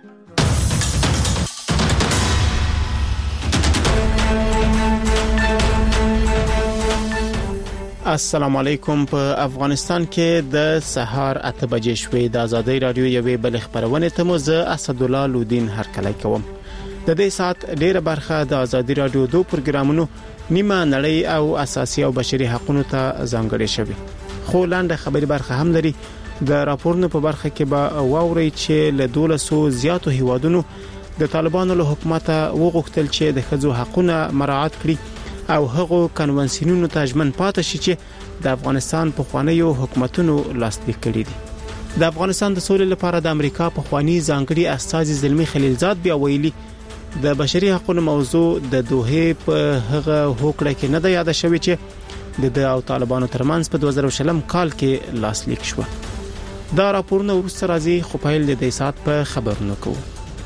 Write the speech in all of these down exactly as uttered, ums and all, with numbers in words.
السلام علیکم. په افغانستان کې د سهار اته بجې شوې د ازادي رادیو یوې بل خبرونه ته مو زه اسد الله لودین هرکلی کوم. د دې سات ډیره برخه د ازادي رادیو دوه پروګرامونو نیمه نړۍ او اساسي او بشري حقوقو ته ځانګړې شوی. خو لاندې خبري برخه هم لري. د راپورونو په برخه کې به واوري چې له دولسو زیاتو هیوادونو د طالبانو له حکومت وغوښتل چې د خځو حقوقونه مراعات کړي او هغه کنوانسیونونو ته ژمن پاتې شي چې د افغانستان په خوانیو حکومتونو لاسلیک کړي دي. د افغانستان د سولې لپاره د امریکا په خواني ځانګړي استازي زلمی خلیلزاد بیا ویلي د بشري حقوقو موضوع د دوه په هغه هوکړه کې نه د یاد شوی چې د او طالبانو ترمنځ په دوه زره شلم کال کې لاسلیک شو. دا راپورونه ورسره راځي خو په دې سات په خبرونه کوو.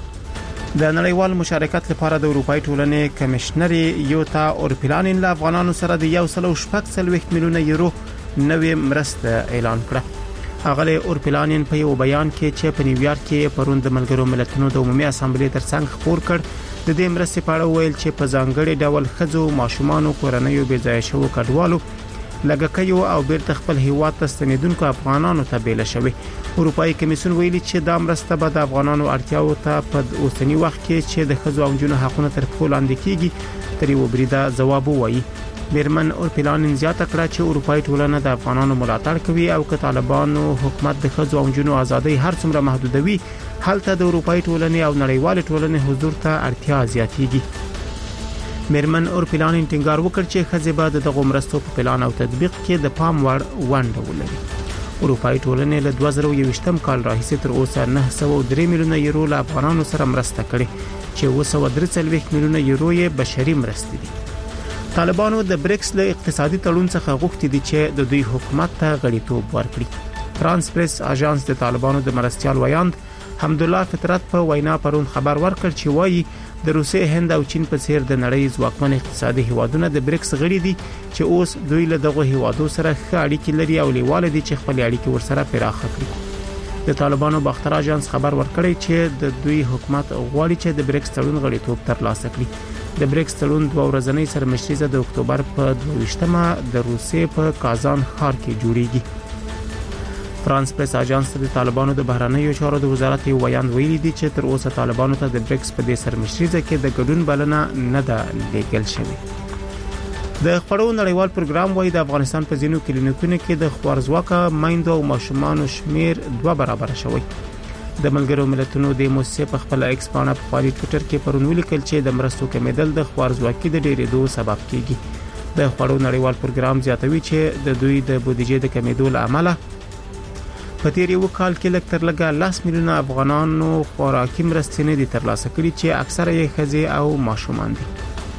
د نړیوال مشارکت لپاره د اروپای ټولنې کمشنر یوتا اورپلانین له افغانانو سره د یو سل او شپږ سلويخت میلیونه یورو نوې مرسته اعلان کړه. هغه اورپلانین په یو بیان کې چې په نیویارک کې پرون د ملګرو ملتونو د عمومي اسامبلې ترڅنګ خبر کړ د دې مرستې په اړه ویل چې په ځانګړي ډول خځو ماشومان او کورنۍ بې ځای شوو کډوالو لګکیو او بیرته خپل هیواد ته ستنیدونکو افغانانو ته بیل شوی. اروپאי کمیسیون ویلي چې دا مرسته به د افغانانو اړتیاو ته په اوسنی وخت کې چې د خځو او جنو حقوقو تر پښو لاندې کیږي تر یو بریده جواب وایي. بیرمن اورپلانین زیاته کړه چې اروپאי ټولنه د افغانانو ملاتړ کوي او که طالبانو حکومت د خځو او جنو ازادي هر څومره محدودوي هلته د اروپאי ټولنې او نړیوال ټولنې حضور ته اړتیا زیاتېږي. میرمن اورپلانین ټینګار وکړ چې خځې به د مرستو په پلان او تطبیق کې د پام وړ ونډه ولري. اروپאי ټولنې له دوه زره یوویشتم کال راهیسې تر اوسه نه سوه او درې میلیونه یورو له افغانانو سره مرسته کړې چې اوه سوه او درې څلوېښت میلیونه یورو یې بشري مرستې دي. طالبانو د بریکس له اقتصادي تړون څخه غوښتي دي چې د دوی حکومت ته غړیتوب ورکړي. فرانس پریس اژانس د طالبانو د مرستيال ویاند حمدالله فطرت په وینا پرون خبر ورکړ چې وایي د روسیې، هند او چین په څیر د نړۍ ځواکمن اقتصادي هیوادونه د بریکس غړي دي چې اوس دوی له دغه هیوادو سره ښه اړیکې لري او لیواله دي چې خپل اړیکې ورسره پراخه کړي. د طالبانو باختر اژانس خبر ورکړی چې د دوی حکومت غواړي چې د بریکس تړون غړیتوب ترلاسه کړي. د بریکس تړون دوه ورځنۍ سرمشریزه د اکتوبر په دوه ویشتمه د روسیې په کازان ښار کې جوړیږي. فرانس پریس اژانس د طالبانو د بهرنیو چارو د وزارت یو بیان ویلي دی چې تر اوسه طالبانو ته د بریکس په دې سرمشریزه کې د ګډون بلنه نه ده لیږل شوې. د خبرو نړیوال پروګرام وايي د افغانستان په ځینو کلینیکونو کې د خوارزواکه مایندو او ماشومانو شمیر دوه برابر شوی. د ملګرو ملتونو د موسسې په خپل ایکس پاڼه په خپل ټوئیټر کې پرون ولیکل چې د مرستو کمیدل د خوارزواکۍ د ډېرېدو سبب کیږي. د خبرو نړیوال پروګرام زیاتوي چې د دوی د بودیجې د کمیدو لامل په تیر یو کال کې لږ تر لږه لس میلیونه افغانانو خوراکي مرستې نه دي ترلاسه کړي چې اکثره یې ښځې او ماشومان دي.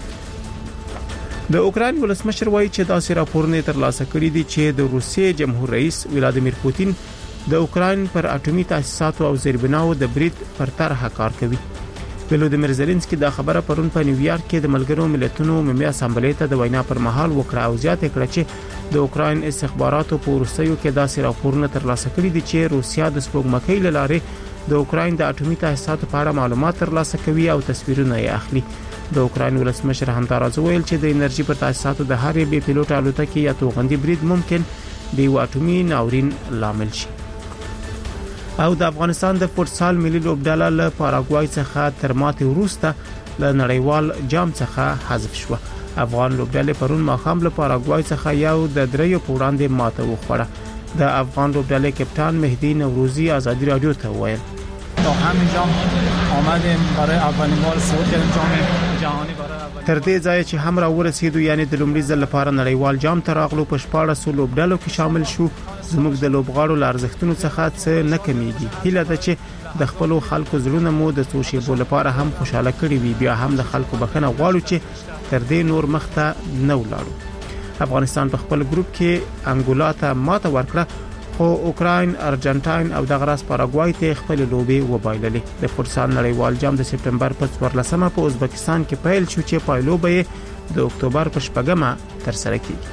د اوکراین ولسمشر وایي چې داسې راپورونه ترلاسه کړي دي چې د روسیې جمهور رئیس ولادیمیر پوتین د اوکراین پر اټومي تاسیساتو او زیربناو د برید پر طرح کار کوي. ولودیمیر زيلنسکي دا خبره پرون په نیویارک کې د ملګرو ملتونو عمومي اسامبلې ته د وینا پر مهال وکړه او زیاته کړه چې د اوکراین استخباراتو په وروستیو کې داسې راپورونه ترلاسه کړي دي چې روسیا د سپوږمکۍ له لارې د اوکراین د اټومي تاسیساتو په اړه معلومات ترلاسه کوي او تصویرونه یې اخلي. د اوکراین ولسمشر همداراز ویل چې د انرژي پر تاسیساتو د هرې بې پیلوټ الوتکې یا توغندي برید ممکن د یو اټومي ناورین لامل شي. او د افغانستان د فوتسال ملي لوبډله له پاراګوای څخه تر ماتې وروسته له نړیوال جام څخه حذف شو. افغان لوبډلې پرون ماښام له پاراګوای څخه یو د دریو په وړاندې ماته وخوړه. د افغان لوبډلې کپتان مهدی نوروزی ازادي رادیو ته وویل تا همین جام آمدیم برای اولین بار صعود کردیم جام جهانی برای اولین تر دې ځای چې هم را ورسېدو یعنی د لومړي ځل لپاره نړیوال جام ته راغلو په شپاړسو لوبډلو کې شامل شو. زموږ د لوبغاړو له ارزښتونو څخه څه نه کمیږي. هیله ده چې د خپل خلکو زړونه مو د څو شیبو لپاره هم خوشاله کړي وي. بیا هم د خلکو بخښنه غواړو چې تر دې نور مخته نه ولاړو. افغانستان په خپل ګروپ کې انګولا ته ماته ورکړه خو اوکراین، ارجنټاین او د غراس پاراګوای ته خپل لوبي وبایللې. د فوتسال نړیوال جام د سپټمبر په څوارلسمه په ازبکستان کې پیل شو چې پایلو به د اکتوبر په شپږمه تر سره کیږي.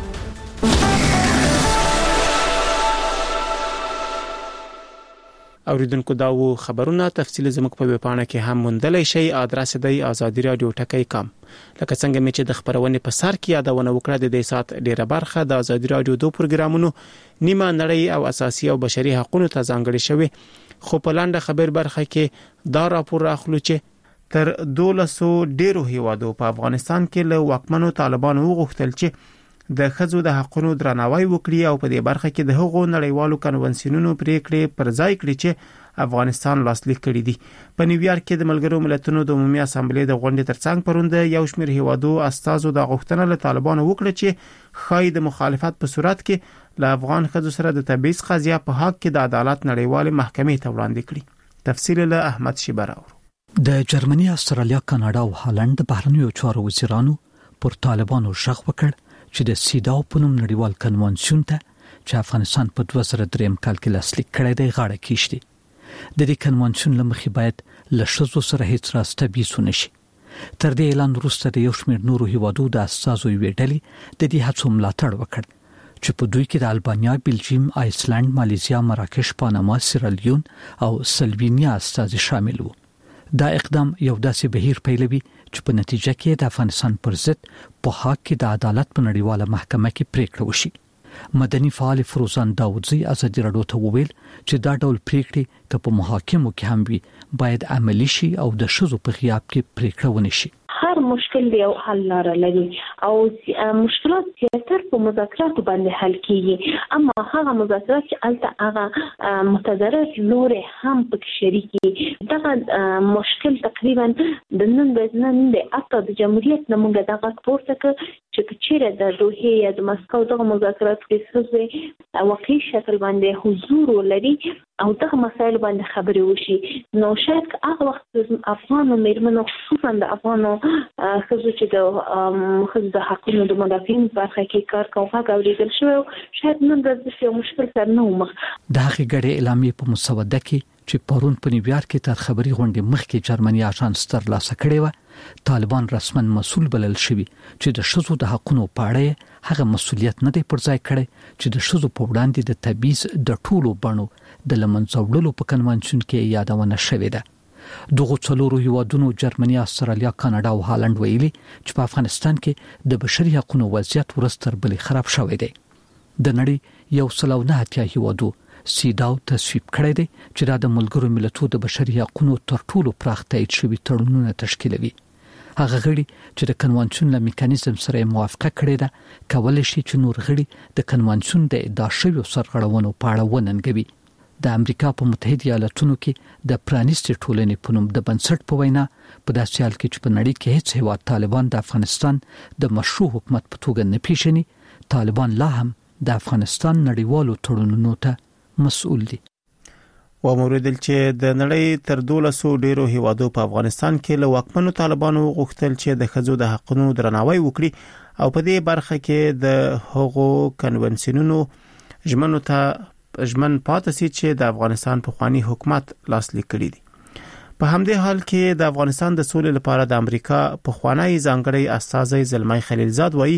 اوریدونکو دا و خبرونه تفصیل زموږ په ویبپاڼه کې هم موندلای شئ. ادرس دی آزادی رادیو ټکی کام. لکه څنګه مې چې د خبرونې په سر کې یادونه وکړه، د دې سات ډیره برخه د آزادی رادیو دوه پروګرامونو نیمه نړۍ او اساسي او بشري حقوقو ته ځانګړي شوی. خو په لاندې خبر برخه کې دا راپور راخلو چې تر دولسو ډیرو هیوادو په افغانستان کې له واکمنو طالبانو وغوښتل چې د ښځو د حقوقو درناوی وکړي او په دې برخه کې د هغو نړیوالو کنونسیونونو پریکړې پر ځای کړي چې افغانستان لاسلیک کړي دي. په نیویارک کې د ملګرو ملتونو د عمومي اسامبلې د غونډې ترڅنګ پروند یو شمېر هیوادو استازو د غوښتنه له طالبانو وکړه چې خای د مخالفت په صورت کې له افغان ښځو سره د تبعیض قضیه په حق کې د عدالت نړیوال محکمې ته وړاندې کړي. تفصیل له احمد شیبر. د جرمني، استرالیا، کاناډا او هالند د بهرنیو چارو وزیرانو پر طالبانو ژغ وکړ چې د سیداو په نوم نړیوال کنونسیون ته چې افغانستان په دوه زره درې کال کې لاسلیک کړی دی غاړه کیږدي. د دې کنونسیون لمخې باید له ښځو سره هیڅ راز تبعیض ونشي. تر دې اعلان وروسته د یو شمېر نورو هیوادو د استازو یوې ډلې د دې هڅو ملاتړ وکړ چې په دوی کې د البانیا، بلجیم، آیسلند، مالیزیا، مراکش، پاناما، سیرالیون او سلوینیا استازي شامل وو. دا اقدام یو داسې بهیر پیلوي چې په نتیجه کې د افغانستان پر ضد په حق کې د عدالت په نړیواله محکمه کې پریکړه وشي. مدني فعال فروزان داودزی ازادي رادیو ته وویل چې دا ډول پریکړې که په محاکمو کې هم وي باید عملی شي او د ښځو په غیاب کې پریکړه ونه شي. هر مشکل دی او حل لاره لري او مشکلات زیاتر په مذاکرات باندې حل کیږي، اما هغه مذاکرات چې الته هغه متضرر لوري هم پکې شریکي. دغه مشکل تقریبا د نن ورځې نن د اته د جمهوریت نمونږ دغه پورته ک چې چیرې د دوحه یا د مسکو دغه مذاکرات کې څه واقعي شکل باندې حضور ولري او دغه مسایل باندې خبرې وشي، نو شاید هغه وخت افغانو میرمنو خصوصا د افغانو خصوصا چې د خصوصا د حقوقو د مدافعین برخه کې کار کوي غوړېدل شو، شاید نن ورځ یو مشکل سره نه ومخ. د هغې ګډې اعلامیې په مسوده کې چې پرون په نیویارک کې تر خبري غونډې مخکې جرمني اژانس ترلاسه کړې و، طالبان رسماً مسؤل بلل شوي چې د ښځو د حقوقو په اړه هغه مسؤلیت نه دی پر ځای کړی چې د ښځو په وړاندې د تبعیض د ټولو بڼو د لمنځه وړلو په کنونسیون کې یادونه شوې ده. دغه څلورو هیوادونو جرمني، استرالیا، کاناډا او هالند ویلي چې په افغانستان کې د بشري حقوقو وضعیت ورستر بلې خراب شوی دی. د نړۍ یو سل او نه اتیا هیوادو سیداو تصویب کړی دی چې دا د ملګرو ملتونو د بشري حقوقو تر ټولو پراخ تایید شوي تړونونه تشکیلوي. هغه غړي چې د کنونسیون له میکانیزم سره موافقه کړې ده کولای شي چې نور غړي د کنونسیون د ادعا شویو سرغړونو په اړه وننګوي. د امریکا په متحده ایالاتونو کې د پرانیستې ټولنې په نوم د بنسټ په وینا په داسې حال کې چې په نړۍ کې هیڅ هیواد طالبان د افغانستان د مشروع حکومت په توګه نه پیژني، طالبان لا هم د افغانستان نړیوالو تړونونو ته مسؤل دي. و موریدل چې د نړۍ تر دولسو ډیرو هیوادو په افغانستان کې له واکمنو طالبانو غوښتل چې د ښځو د حقوقو درناوی وکړي او په دې برخه کې د هغو کنونسیونونو ژمنو ته ژمن پاتې شي چې د افغانستان په خواني حکومت لاسلیک کړي دي. په همدې حال کې د افغانستان د سولې لپاره د امریکا په خوانی ځانګړی استازی زلمای خلیلزاد وایي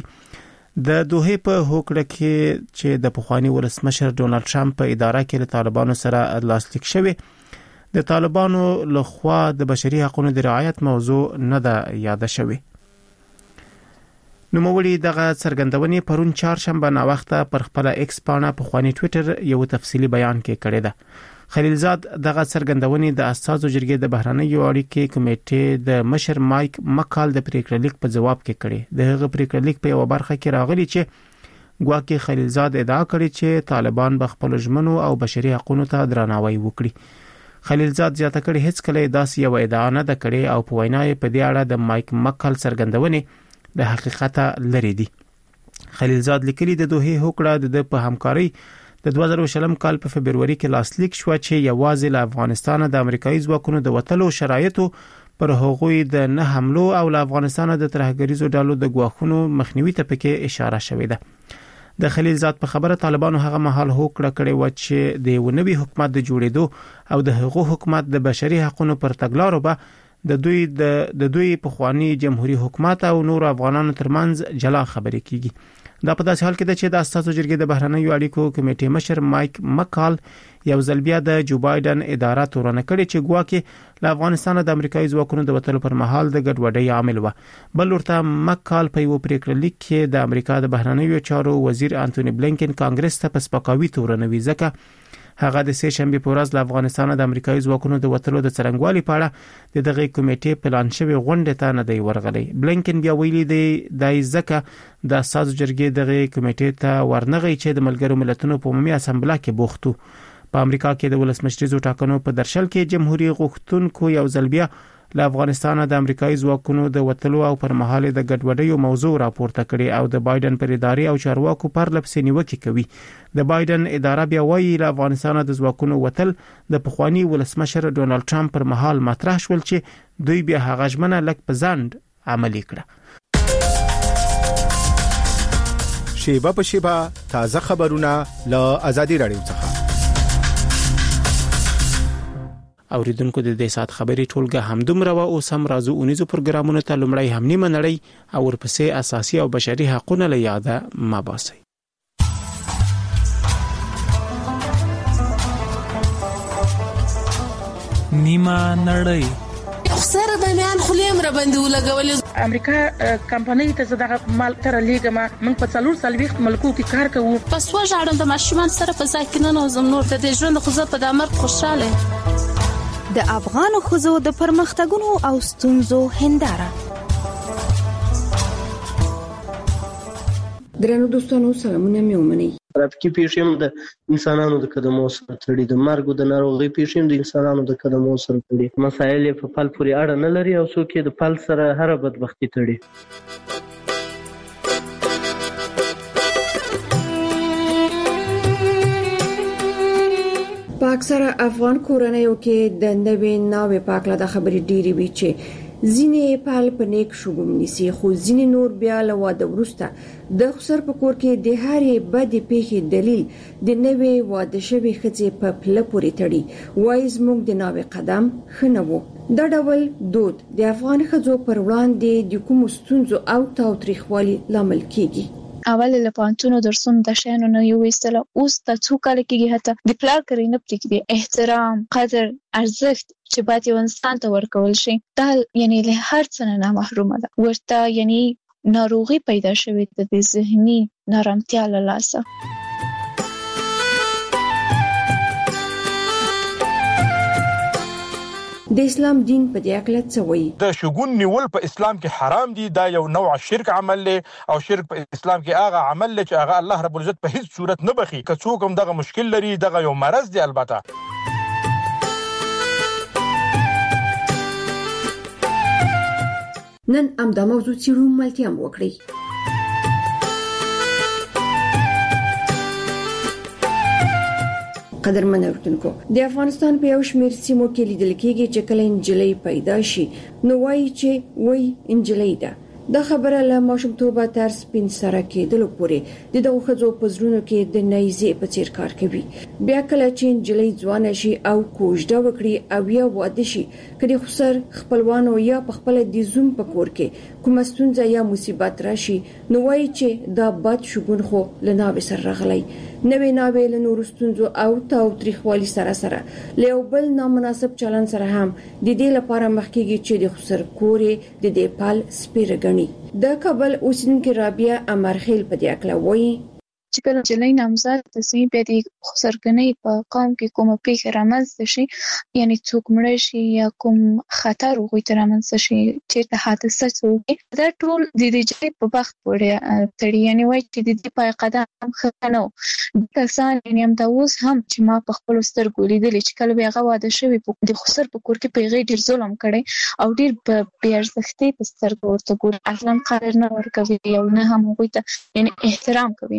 د دوحه په هوکړه کې چې د پخوانی ولسمشر ډونالد ټرمپ په اداره کې له طالبانو سره لاسلیک شوی، د طالبانو لخوا د بشري حقوقو د رعایت موضوع نه ده یاد شوی. نو موړي دغه څرګندونې پرون چهارشنبه نا وخته پر خپل ایکس پاڼه په خواني ټوئیټر یو تفصیلی بیان کې کړی ده. خلیلزاد دغه څرګندونې د استازو جرګې د بهرنیو اړیکو کمیټې د مشر مایک مکال د پریکړه لیک په جواب کې کړي. دغه پریکړه لیک په یو برخه کې راغلی چې ګواکې خلیلزاد ادعا کړې چې طالبان به خپل ژمنو او بشري حقوقو ته درناوی وکړي. خلیلزاد زیاته کړي هیڅ کله داسې یو ادعا نه ده کړې او په وینا یې په دې اړه د مایک مکال څرګندونې د حقیقت لري دي. خلیلزاد لیکلي د دوحه هوکړه د په همکاري د دوه زره شلم کال په فبرवरी کې لاسلیک شو چې یوازې له افغانستان د امریکایي ځواکونو د وټلو شرایطو پر هغوی د نه حملو او له افغانستان د ترهګریزو ډلو د غواخونو مخنیوي ته پکې اشاره شوې ده. د خلیلزاد په خبره طالبانو هغه مهال هوکړه کړې و چې د یو نوي حکومت د جوړېدو او د هغو حکومت د بشري حقوقو پر تګلارو به د دوی د د دوی په خواني جمهوریت حکومت او نور افغانانو ترمنځ جلا خبرې کیږي. دا په داسې حال کې ده چې د اساسو جرګې د بهرنیو اړیکو کمیټې مشر مایک مکال یو ځل بیا د جو بایدن اداره تورن کړي چې ګواکې له افغانستان د امریکایي ځواکونو د وټلو پر مهال د ګډوډۍ عامل و. بل ورته مکال په یو پریکړه لیک کې د امریکا د بهرنیو چارو وزیر انټونی بلینکن کانګرس ته په سپکاوي تورنوي ځکه هغه د سه شنبه په ورځ له افغانستان د امریکایي ځواکونو د وټلو د څرنګوالي په اړه د دغه کمیټې پلان شوی غونډه ته نه دی ورغلی. بلینکن بیا ویلي دی د ځکه د اساسو جرګې دغه کمیټې ته ورنغی چې د ملګرو ملتونو په عمومي اسامبله کې بوختو. په امریکا کې د ولسمشریزو ټاکنو په درشل کې جمهوریت غوښتونکو یو ځل بیا له افغانستان د امریکایي ځواکونو د وټلو او پر مهال د ګډوډۍ موضوع راپورته کړي او د بایدن پر ادارې او چارواکو پر لپسې نیوکه کوي. د بایدن اداره بیا وایي له افغانستان د ځواکونو وټل د پخوانی ولسمشر ډونالد ټرمپ پر مهال مطرح شول چې دوی بیا هغه ژمنه لک په ځند عملي کړه. شیبه په شیبه تازه خبرونه له آزادي رادیو څخه. اوریدونکو د دې سات خبري ټولګه همدومره و او سم رازو اونیزو پروګرامونو ته لمړی هم نیمه نړۍ او ورپسې اساسي او بشري حقوقونه له یاده ما باسي. نیمه نړۍ خسر باندې خلیم را باندې ولګول. امریکا کمپنۍ ته زړه مال تر لیګما موږ په څلور سالويخت ملکو کې کار کوو. پس وژاړم د ماشومان سره په ځای کې نه نوزم نور د دې ژوند خو زه په دامر خوشاله. د افغان خزو د پرمختګونو او ستونزو هنداره. درنو دوستانو سلامونه مې ومنئ. ترافیکي پیښې هم د انسانانو د قدمو سره تړي، د مرګ او د ناروغۍ پیښې هم د انسانانو د قدمو سره تړي. مسایل یې په پل پورې اړه نه لري او څوک یې د پل سره هر بدبختی تړي. په اکثره افغان کورنیو کې د نوې ناوې په اړه د خبرې ډېری وی چې ځینې پال په نیک شګوم نیسي، خو ځینې نور بیا له واده وروسته د خسر په کور کې د هرې بدې پیښې دلیل د نوې واده شوی ښځې په پله پورې تړي. وایي زموږ د ناوې قدم ښه نه و. دا ډول دود د افغان ښځو پر وړاندې د کومو ستونزو او تاوتریخوالي لامل کیږي. اول له پانتونو درسونو د شانو نه یو ایستله، اوس د څو کال کېږي هته د پلار کړي نه پرېږدي. احترام، قدر، ارزښت چې باید یو انسان ته ورکول شي دا یعنی له هر څه نه محرومه ده. ورته یعنی ناروغي پیدا شوې ده د ذهني نارامتیا له لاسه. د اسلام دین په دې اړه څه وایي؟ د شګون نیول په اسلام کې حرام دي. دا یو نوع شرک عمل له او شرک په اسلام کې هغه عمل له چې هغه الله رب العزت په هیڅ صورت نه بخي. که څوک هم دغه مشکل لري دغه یو مرض دی. البته نن ام دا موضوع چیرو ملتيام وکړي. قدرمن اوریدونکو، د افغانستان په یو شمېر سیمو کې لیدل کېږي چې کله انجلۍ پیدا شي نو وایي چې وای انجلۍ ده. دا خبره له ماشومتوبه تر سپین سره کېدلو پورې د دغو ښځو په زړونو کې د نیزې په څیر کار کوي. بیا کله چې انجلۍ ځوانه شي او کوژده وکړي او یا واده شي، کله خسر خپلوانو یا په خپل د زوم په کور کې کومه ستونزه یا مصیبت راشي نو وایي چې دا بد شګون خو له ناوې سره راغلی. نوې ناوې له نورو ستونزو او تاوتریخوالي سره سره له یو بل نامناسب چلن سره هم د دې لپاره مخکېږي چې د خسر کورې د دې پال سپیره غني. د کابل اوسیدونکو رابعه امرخیل په دې اړه وایي چې کله جلۍ نامزاد د سي په دې خسرګنۍ په قوم کې کومه پیښه رامنځته شي، یعنی څوک مړ شي یا کوم خطر وغوي تر رامنځته شي چې د حادثه څوک دا ټول د دې جلۍ په بخت پورې تړي. یعنی وایي چې د دې په قدم خنو کسان یعنی هم دا اوس هم چې ما په خپل سترګو لیدل چې کله هغه واده شوی د خسر په کور کې پیغې ډیر ظلم کړي او ډیر په ارزښتي په سترګو ورته ګوري، اصلا قدر نه ورکوي او نه هم وغوي ته یعنی احترام کوي. وایي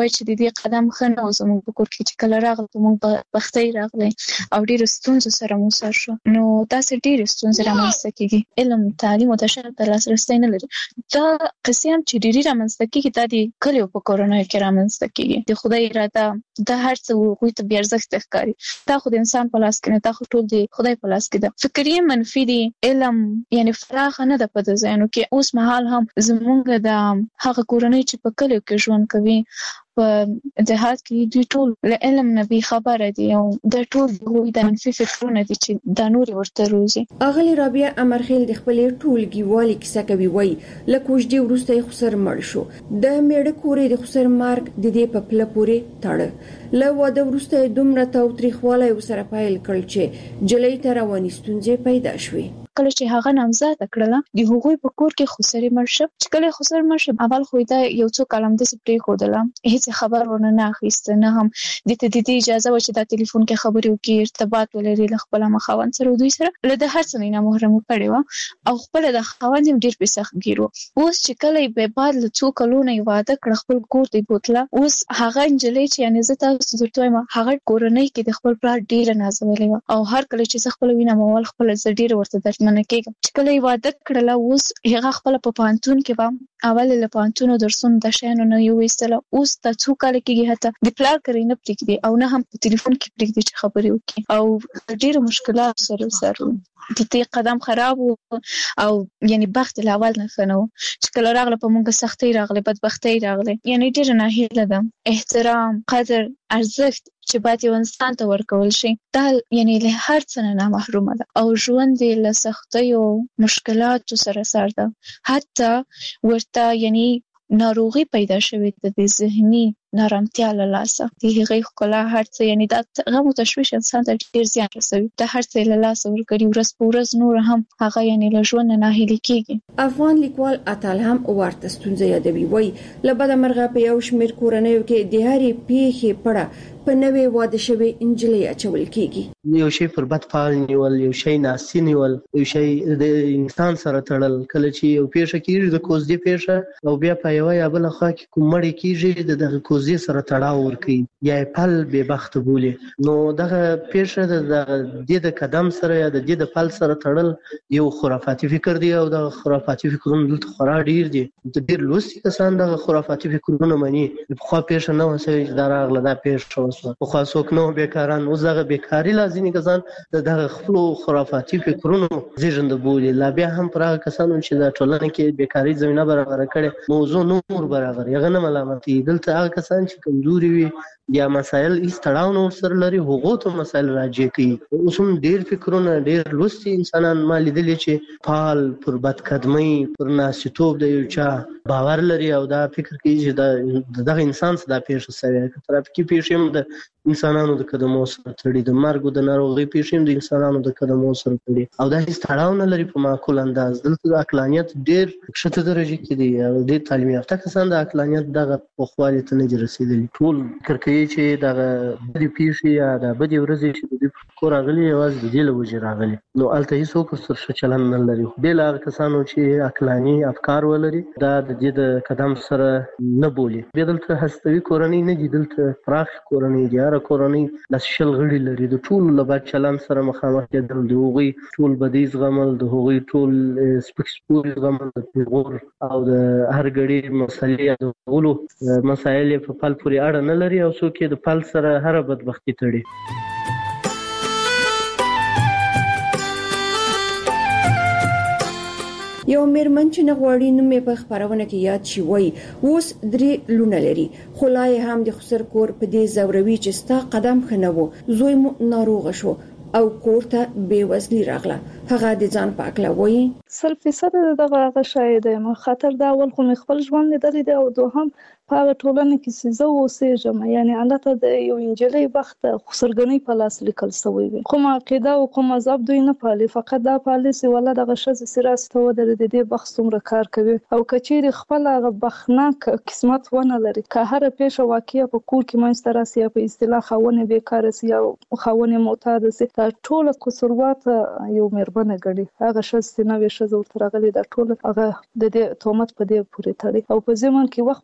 وایي چې د دې قدم ښه نه و زموږ په کور کې چې کله راغله موږ بختۍ راغلی او ډېرو ستونزو سره مو سر شو. نو داسې ډېرې ستونزې رامنځته کېږي. علم تعلیم او د شعر ته لاسرسی نه لري. دا قصې هم چې ډېرې رامنځته کېږي دا د کلیو په کورنیو کې رامنځته کېږي. د خدای اراده دا هر څه هغوی ته بې ارزښته ښکاري. دا خو د انسان په لاس کې نه، دا خو ټول د خدای په لاس کې ده. فکر یې منفي دی. علم یعنی فراخه نه ده په ذهنو کې. اوس مهال هم زمونږ د هغه کورنۍ چې په کلیو کې ژوند کوي په جهاد کې دوی ټول له علم نه بې خبره دي او دا ټول هغوی د منفي فکرونه دي چې دا نور ورته روزي. اغلی رابعه امرخیل د خپلې ټولګیوالې کیسه کوي. وایي له کوژدې وروسته یې خسر مړ شو. د میړه کورې د خسر مرګ د دې په پله پورې تړه. له واده وروسته یې دومره تاوتریخوالی ورسره پیل کړ چې جلۍ ته رواني ستونزې پیدا شوې. کله چې هغه نامزاده کړله د هغوی په کور کې خسرې مړ شو. چې کله خسر مړ شو اول خو دا یو څو کال همداسې پرېښودله، هېڅ خبر ورنه نه اخیسته، نه هم دې ته د دې اجازه وه چې دا تلیفون کې خبرې وکړي، ارتباط ولري له خپله خاوند سره. دوی سره له ده هر څه نه نامحرمه کړې وه او خپله د خاوند هم ډېر پرې سختګیر و. اوس چې کله یې به بعد له څو کلونو یې واده کړه خپل کور ته یې بوتله. اوس هغه نجلۍ چې یعنې زه تاسو درته وایم هغه کورنۍ کې د خپل پلار ډېره نازولې وه او هر کله چې زه خپله وینم اول خپله زه ډېره ورته دردمنه کېږم. چې کله یې واده کړله اوس هغه خپله په پوهنتون کې وه. اول له پوهنتونو درسونو د شیانو نه یې ویستله. اوس دا څو کاله کېږي حتی د پلار کرې نه پرېږدي او نه هم په تلیفون کې پرېږدي چې خبرې وکړي او ډېرو مشکلاتو سره سر و. د دې قدم خراب و او یعنی بخت له اول نه ښه نه و. چې کله راغله په موږ سختۍ راغله، بدبختۍ راغله. یعنی ډېره ناهیله ده. احترام، قدر، ارزښت چې باید یو انسان ته ورکول شي دا یعنی له هر څه نه محرومه ده او ژوند یې له سختیو مشکلاتو سره سر ده. حتی ورته یعنی ناروغي پیدا شوې ده د ذهني نارامتیا له لاسه. د هغې ښکلا هر څه یعنی دا غم او تشویش انسان ته ډېر زیان رسوي. دا هر څه یې له لاسه ورکړي. ورځ په ورځ نور هم هغه یعنی له ژوند نه ناهیلي کېږي. افغان لیکوال اتل هم ورته ستونزه یادوي. وایي له بده مرغه په یو شمېر کورنیو کې د هرې پیښې پړه په نوې واده شوې نجلۍ اچول کېږي. یو شی پر بد فعال نیول، یو شی ناسي نیول، یو شی د انسان سره تړل. کله چې یو پیښه کېږي د کوزدې پیښه او بیا په یوه یا بله خوا کې کوم مړی کېږي د دغه کوزدې سره تړاو ورکوي یا یې پل بې بخته بولي. نو دغه پیښه د دې د قدم سره یا د دې د پل سره تړل یو خرافاتي فکر دی او دغه خرافاتي فکرونه دلته خورا ډېر دي. د ډېر لوستي کسان دغه خرافاتي فکرونه مني. پخوا پیښه نه وه سوې چې دا راغله دا پیښه وسوه. پخوا څوک نه وو بېکاران. اوس دغه بېکاري لا ځینې کسان د دغه خپلو خرافاتي فکرونو زېږنده بولي. لا بیا هم پر هغه کسانو چې د ټولنه کې بېکاري زمینه برابره کړې موضوع نور برابر هغه نه ملامتي. دلته هغه کسان چې کمزوري وي یا مسایل هیڅ تړاو نه ورسره لري هغو ته مسایل راجع کوي. اوس هم ډېر فکرونه ډېر لوستي انسانان ما لیدلي چې فعال پر بدقدمۍ پر ناسیتوب د یو چا باور لري او دا فکر کوي چې دا دغه انسان څه دا پیښه شوې. که ترافیکي پیښې هم د انسانانو د قدمو سره تړي، د مرګ او د ناروغۍ پیښې هم د انسانانو د قدمو سره تړي او دا هیڅ تړاو نه لري په معقول انداز. دلته د عقلانیت ډېر ښکته درجه کې دی او ډېر تعلیم یافته کسان د عقلانیت دغه پوخوالي ته نه دي رسېدلي. ټول فکر کوي چې دغه بدې پیښې یا د بدې ورځې چې د دوی په کور راغلي یوازې د دې له وجې راغلي. نو هلته هېڅوک ورسره ښه چلند نه لري. بې له هغه کسانو چې عقلاني افکار ولري دا د دې د قدم سره نه بولي. بیا دلته هستوي کورنۍ نه دي، دلته پراخې کورنۍ دي. هره کورنۍ داسې شل غړي لري. د ټولو له بد چلند سره مخامخ کېدل، د هغوی ټول بدۍ زغمل، د هغوی ټول سپک سپوري زغمل، د پیغور او د هر ګړي مسلې یادولو مسایل یې په پل پورې اړه نه لري او څوک یې د پل سره هره بدبختي تړي. یو میرمن چې نه غواړي نوم یې په خبرونه کې یاد شي وایي اوس درې لونه لري خو لا یې هم د خسر کور په دې زوروي چې ستا قدم ښه نه و. زوی مو ناروغه شو او کور ته بې وزلي راغله. هغه د ځان په هکله وایي سل فیصد دغه هغه شاید یم. خاطر دا اول خو مې خپل ژوند لیدلی دی او دوهم په هغه ټولنه کې چې زه اوسېږم یعنی الته د یو نجلۍ بخت خسرګنۍ په لاس لیکل شوی وي. کومه عقیده او کوم مذهب دوی نه پالي، فقط دا پالي چې ولا دغه ښځې سراس ته ودرې د دې بخت څومره کار کوي او کچېرې خپل هغه بخناک قسمت ونه لري. که هره پیښه واقعه په کور کې منځته راسي یا په اصطلاح خاونې بېکاره سي یا خاونې معتاده سي دا ټوله قصوروات یو مېرمنه ګڼي. هغه ښځې چې نوې ښځه ورته راغلې دا ټوله هغه د دې تهمت په دې پورې تړي او په ضمن کې وخت په تېرېدا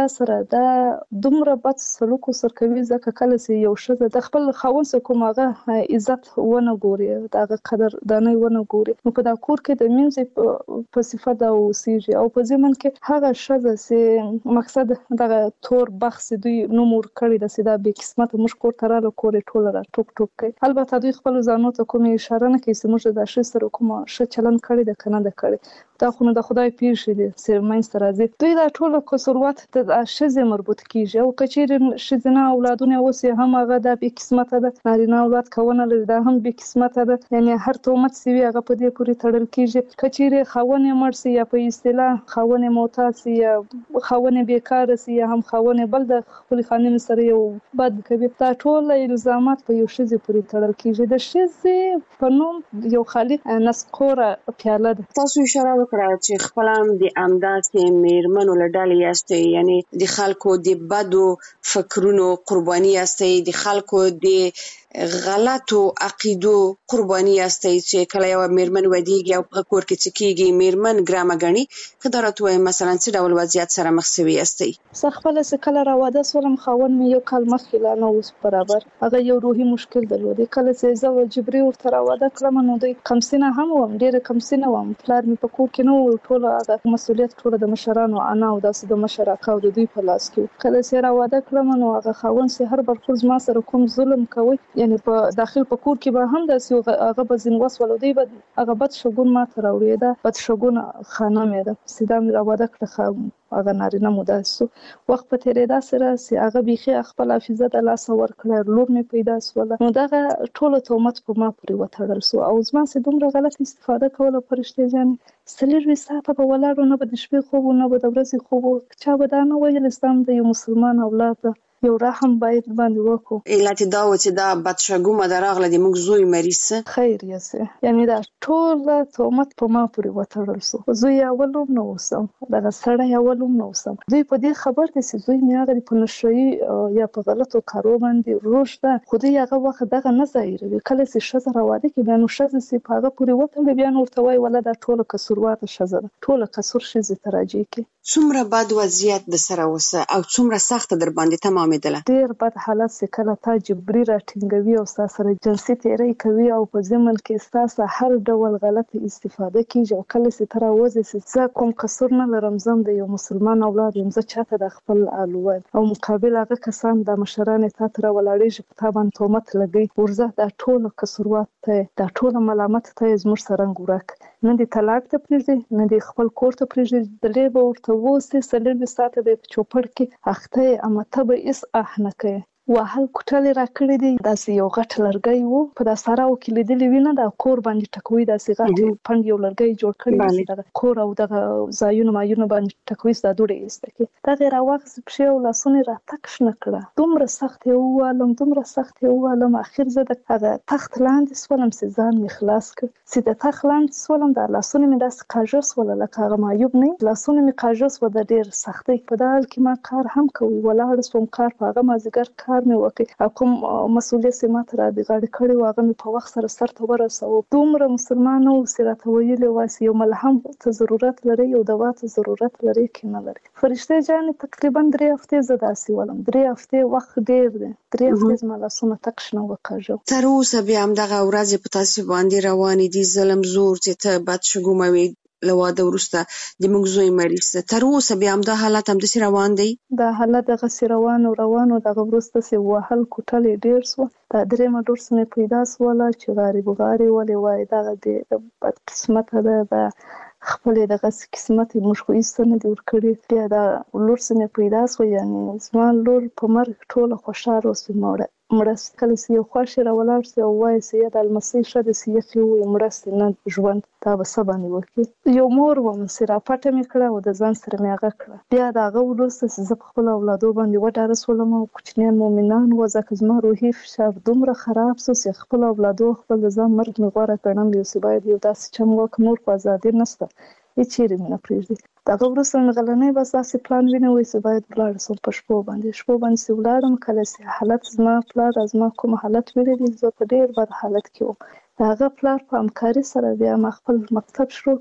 پرېدا سره دا دومره بد سلوک سر کوي ځکه کله چې یو ښځه د خپل خاوند سره کوم هغه عزت ونه ګوري دغه قدر دانه ونه ګوري نو په دا کور کې د مینځ په صفت او سیږي او په ځمن کې هغه ښځه چې مقصد دغه تور بخس دوی نومور کړی د سیدا به قسمت مش کور تراله کور ټوله را ټوک ټوک کوي البته دوی خپل ځانو ته کوم اشاره نه کوي چې موږ د شې سره کوم ښه چلن کړی د کنه د کړی دا خو نو د خدای پیر شي دي سرمن سره راځي دوی دا ټول قصوروات د شذ مربوط کیږي او کچیر شذنا اولادونه اوس هم هغه د به قسمت ده نارینه اولاد کونه لري دا هم به قسمت ده یعنی هر تومت سی هغه په دې پوری تړل کیږي کچیر خاونه مرسي یا په اصطلاح خاونه موتاس یا خاونه بیکار سي یا هم خاونه بل د خپل خانم سره یو بد کوي دا ټول الزامات په یو شذ پوری تړل کیږي د شذ په نوم یو خالق نسقوره پیاله ده تاسو اشاره وکړه چې خپل هم د امداد کې میرمنو لړل یاستئ یعنی د خلکو د بدو فکرونو قرباني یاستئ د خلکو د غلطو عقیدو قرباني یاستئ چې کله یو میرمن ودیږي او په کور کې چکیږي میرمن ګرامه غني خدارت وای مثلا څه ډول وضعیت سره مخ شوی یاستئ زه خپل څه کله راواده سولم خاون مې یو کال مخکې لا نه اوس برابر هغه یو روحي مشکل درلود کله چې زه جبري ورته راواده کړم نو دوی کمسینه هم وم ډیره کمسینه وم پلار مې په کور کې نو ټول هغه مسؤلیت ټول د مشرانو انا او داسې د مشرکاو د دوی په لاس کې کله چې راواده کړم نو هغه خاون سي هر بر خپل ما سره کوم ظلم کوي یعنی په داخل په کور کې به هم داسې هغه به زین وسول دی به هغه بد شګون ما تر وړي دا بد شګون خانه مې ده سیدا مې راواده کړم هغه نارینه مداسو وخت په تیرې دا سره سي هغه بيخي خپل حافظه د لاس ور کړ لور مې پیدا سول نو دا ټول تومت په ما پورې وتړل سو او زما سي دومره غلط استفاده کوله پرشته ځان سلیروي ساعته په ولاړو نه به د شپې خوب نه به د ورځې خوب چا به دا نه ویل اسلام د یو مسلمان اولاد یو رحم باید باندې وکړو علت دا و چې دا بدشګومه دراغله د موږ زوی مریض خیر یسه یعنی دا ټول تومت په ما پورې وتړل سو زوی اولوم نو وسم دا سړی اولوم نو وسم دوی په دې خبر دي چې زوی مې هغه په نشي یا په غلطو کارو باندې روشته خو دې هغه وخت دغه نه ظاهروي کله چې شزه راواده کې بیا نو شزه سي په هغه پورې وتړل بیا نو ورته وای ولا دا ټول قصوروات شزه ټول قصور شزه تراجي کې څومره بد وضعیت د سره وسه او څومره سخت در باندې تمام ډیر بد حالت چې کله تا جبري راټینګوي او تاسو سره جنسي تیری کوي او په ځمن کې تاسو هر ډول غلط استفاده کیږي او کله چې تر اوسه چې کوم قصور نه لرم زم د یو مسلمان اولاد یم زه چاته د خپل الوه او مقابل هغه کسان د مشران ته تر ولاړې په تابان تومت لګي ورزه د ټول قصوروات ته د ټول ملامت ته زموږ سرنګ ورک نه دي طلاق ته پریږدي نه دي خپل کور ته پریږدي د لیبه ورته وسه سلوي ساته د چوپړ کې اخته امته به اس احنه کوي وهل کوټل را کړی دی داسې یو غټ لرګی وو په داسراو کې لیدلی وینه د کور باندې ټکوي داسې غټ پنګ یو لرګی جوړ کړی دی کور او دغه زایونه مایونه باندې ټکوي د دوړې ایسته دا غیر واغس په یو لاسونه را تک شنه کړه دومره سخت یو ولم دومره سخت یو ولم اخر زه د هغه تخت لاندې سولم سي ځان می خلاص کړ سي د تخت لاندې سولم د لاسونه می داس کاجس ولا لکه هغه مایوب نه لاسونه می کاجس و د ډیر سختي په دال کې ما کار هم کوي ولاړ سوم کار په هغه مازیګر کار مې وکړ او کوم مسؤلیت سي ماته را دي غاړه کړی واغه مې په وخت سره سر ته ورسو دومره مسلمانانو سره ته ویلې واسي یو ملهم ته ضرورت لري یو دوا ته ضرورت لري کې نه لري فرشته جان تقریبا درې هفته زداسي ولم درې هفته وخت ډیر دی درې هفته زما لاسونه تک شنه وکړم تر اوسه بیا هم دغه ورځ په تاسو باندې روان دي ظلم زور چې ته بد شګوموي لواده ورسته د موږ زوی مریض تر اوسه بیا هم دا حالت هم د روان دی دا حالت دغه روان او روان او دغه ورسته سی وهل کوټل ډیر سو دا درې مډور سمه پیدا سواله چې غاری بغاری ولې وای دا د بد قسمت ده خپل دغه قسمت موږ خو ایستنه دی ورکړي بیا دا لور سمه پیدا سو یعنی زما لور په مرګ ټوله خوشاله وسمه مرس کله سی یو خوښ را ولاړ سی او وای سی د المسیح شته سی یو مرس نه ژوند دا وسبانی وکي یو مور و مسرا پټه می کړه او د ځان سره می هغه کړه بیا دا غوړسته ز خپل اولادو باندې وډار رسولم او کوچنیان مؤمنان و ځکه زما روحي فشار دومره خراب سو سی خپل اولادو خپل ځان مرګ می غوړه کړم یو سی باید یو داسې چم وک نور په ازادي نشته هیڅ چیرې نه پریږدي دا ورسره غلنې بس داسې پلان وینوي چې باید بلار سم په شپو باندې شپو باندې سی ولارم کله سي حالت زما پلار از ما کوم حالت ویلې زه په ډیر بد حالت کې وم هغه پلار په همکاري سره بیا ما خپل مکتب شروع کړ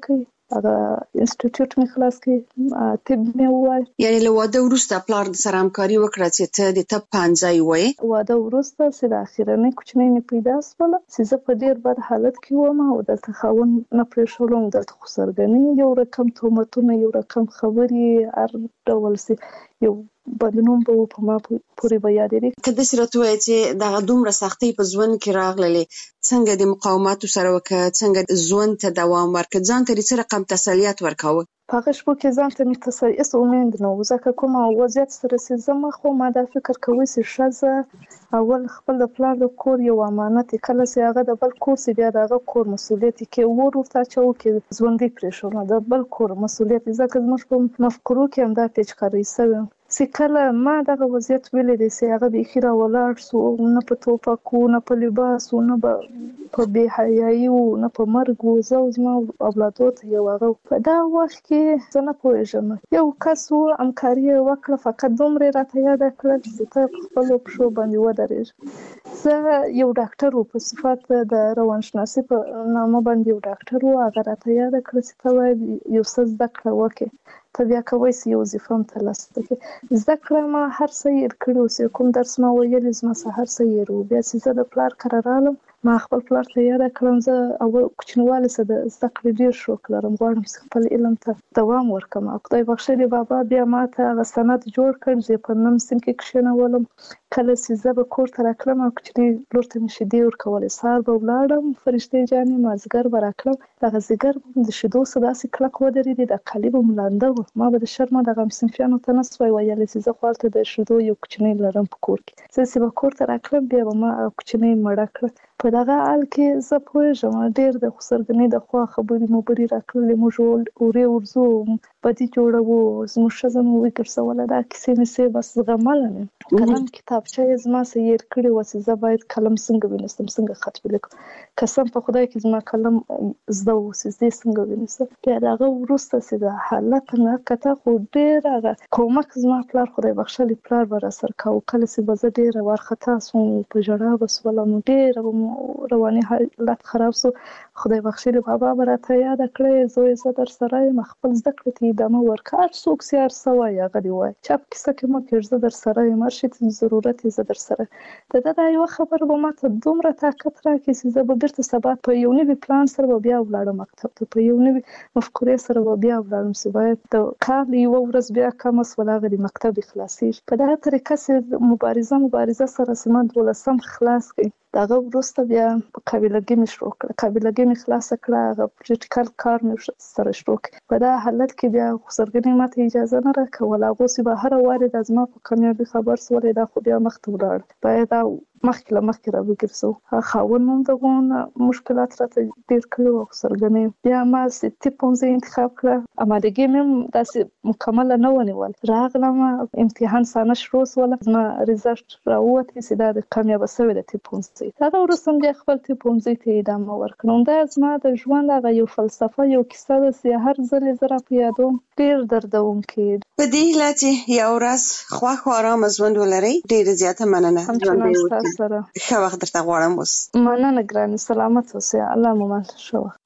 هغه انسټیټیوټ می خلاص کړ طب می وای. یعنی له واده وروسته پلار د سره همکاري وکړه چې ته د طب پانځای وای. واده وروسته چې د اخیرنۍ کوچنی می پیدا شول چې زه په ډیر بد حالت کې وم او د تخاون نه پرېښولم د خسرګنۍ یو رقم تهمتونه یو رقم خبرې هر ډول سي یو بدنوم به په ما پورې بیا دي. کله چې راته چې د دومره سختۍ په ژوند کې راغللې څنګه د مقاومت سره وکړه څنګه ژوند ته دوام ورکړ ځان ته څه رقم تسلیت ورکاوه؟ هغه شپه کې ځان ته مې تسلیت امید نه و ځکه کوم وضعیت سره چې زما خو ما دا فکر کوي چې ښځه اول خپل د پلار د کور یو امانت کله چې هغه د بل کور سي بیا دغه کور مسولیت کې ور ورته چاو کې ژوندۍ پرېښول د بل کور مسولیت ځکه زموږ په مفکورو کې هم دا پیچکاري سوی چې کله ما دغه وضعیت ویلې دي چې هغه به خیره ولاړ سو نه په توپکو نه په لباس نه په بے حیايي او نه په مرګ او زوجما اولادو ته یو هغه په دا وخت کې زه نه پوهېږم یو کس همکاري وکړه فقط دومره راته یاد کړل چې ته خپل پښو باندې ودرېږې. زه یو ډاکټر و په صفت د روانشناسي په نامه باندې یو ډاکټر و هغه راته یاد کړل چې ته باید یو څه زده کړه وکړې ته بیا کوی سي یو وظیفه هم ترلاسه کړې. زده کړه ما هر څه هېر کړي اوس کوم درس ما ویلی زما څه هر څه هېر و. بیا چې زه د پلار کره رالم ما خپل پلار ته یاد کړم زه اول کوچنیوالي څه د زده کړې ډېر شوق لرم غواړم چې خپل علم ته دوام ورکړم. خدای بخښلي بابا بیا ما ته هغه سند جوړ کړ چې په نیم سیم کې کښېنولم. کله چې زه به کور ته راتلم او کوچنۍ لور ته مې شیدې ورکولې سهار به ولاړم فرشتې جانې مازدیګر به راتلم دغه ځیګر به د شیدو څه داسې کلک ودرېدې د کالي به م لانده و. ما به د شرمه دغه صنفیانو ته نه سوای ویلی چې زه خو هلته د شیدو یو کوچنۍ لرم په کور کې. زه چې به کور ته راتلم بیا به ما کوچنۍ مړه کړه. په دغه حال کې زه پوهېږم ډېر د خسرګنۍ د خوا خبرې مبرې راکړلې موږ اورې ورځو بدي جوړوو زموږ ښځه مو وګرځوله دا کیسې مې بس زغمله مې قلم کتابچه یې زما څه هېر کړې وه چې زه باید قلم څنګه ونیسم څنګه خط ولیکم. قسم په خدای کې زما قلم زده و چې زه څنګه ونیسم. بیا د هغه وروسته چې د حالت نه کته خو ډېر هغه کومک زما پلار خدای بخښلي پلار به راسره کوه. کله چې به زه ډېره وارخطا سوم په ژړا به سولم ډېره به رواني حالت خراب سو. خدای بخښلي بابا به راته یاد کړی زوی زه در سره یم خپل زده کړې ته ادامه ورکړه هر څوک چې هر څه وایي هغه دې وایي چا په کیسه کې مه کېږ زه در سره یم هر شي ته ضرورت یې زه در سره. د ده دا یوه خبره به ما ته دومره طاقت راکړي چې زه به بېرته سبا په یو نوي پلان سره به بیا ولاړم مکتب ته په یو نوي مفکورې سره به بیا ولاړم چې باید د کال یوه ورځ بیا کمه شوله هغه د مکتب دې خلاصېږي. په دغه طریقه چې مبارزه مبارزه سره چې ما دولسم خلاص کړي دغه وروسته بیا قابلګي مې شروع کړه. قابلګي مې خلاصه کړه هغه پریکټیکل کار مې سره شروع کړ. په دا حالت کې بیا خسرګنۍ ما ته اجازه نه راکوله هغوسې به هره وارې د زما په کامیابي خبر سولې دا خو بیا مخته ولاړ باید دا مخکې له مخکې را وګرځو. خاوند مو دغه مشکلات راته ډېر کړي وو خسرګنۍ بیا ما طب پوهنځی انتخاب کړه. امادګي مې هم داسې مکمله نه ونیول راغلم امتحان سانه شروع شوله زما رزلټ راووت چې دا د کامیابه شوې د طب پوهنځي. هغه وروسته بیا خپل طب پوهنځي ته ادامه ورکړم. دا زما د ژوند هغه یو فلسفه یو کیسه ده چې هر ځل یې زه راپه یادوم ډېر دردونکی. په دې هیله چې یو ورځ خوښ او ارامه ژوند ولرئ. ډېره زیاته مننه. همچنان ستاسو سره ښه وخت درته غواړم. اوس مننه ګرانې سلامت اوسئ الله مو مل ښه وخت.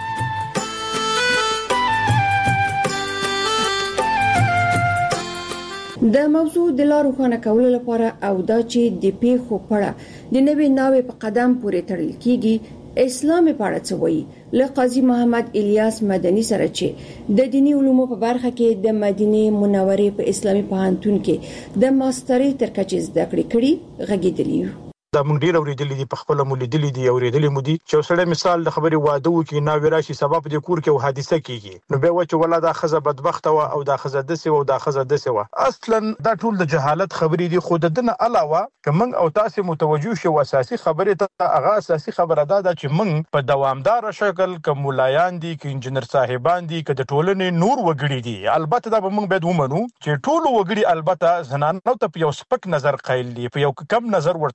د موضوع د لا روښانه کولو لپاره او دا چې د پیښو پړه د نوې ناوې په قدم پورې تړل کیږي اسلام په اړه څه وایي له قاضي محمد الیاس مدني سره چې د دینی علومو په برخه کې د مدینه منورې په اسلامي پوهنتون کې د ماسترۍ تر کچې زده کړې کړي غږیدلی. دا موږ ډیر اوریدلې دي په خپل مولیدلې دي اوریدلې مو دي چې وسړی مثال د خبري واده وکي نا وراشي سبب د کور کې حادثه کیږي نو به و چې ولا دا خزه بدبخت او دا خزه دسه او دا خزه دسه و اصلا دا ټول د جهالت خبري دي خود دنه علاوه کوم او تاسو متوجه شو اساسي خبره ته هغه اساسي خبره ده چې موږ په دوامدار شکل کوم مولایان دي کې انجنیر صاحبان دي کې د ټولنې نور وګړي دي البته دا موږ باید ومنو چې ټول وګړي البته زنانو ته په یو سپک نظر قایل دي په یو کم نظر ورته قایل دي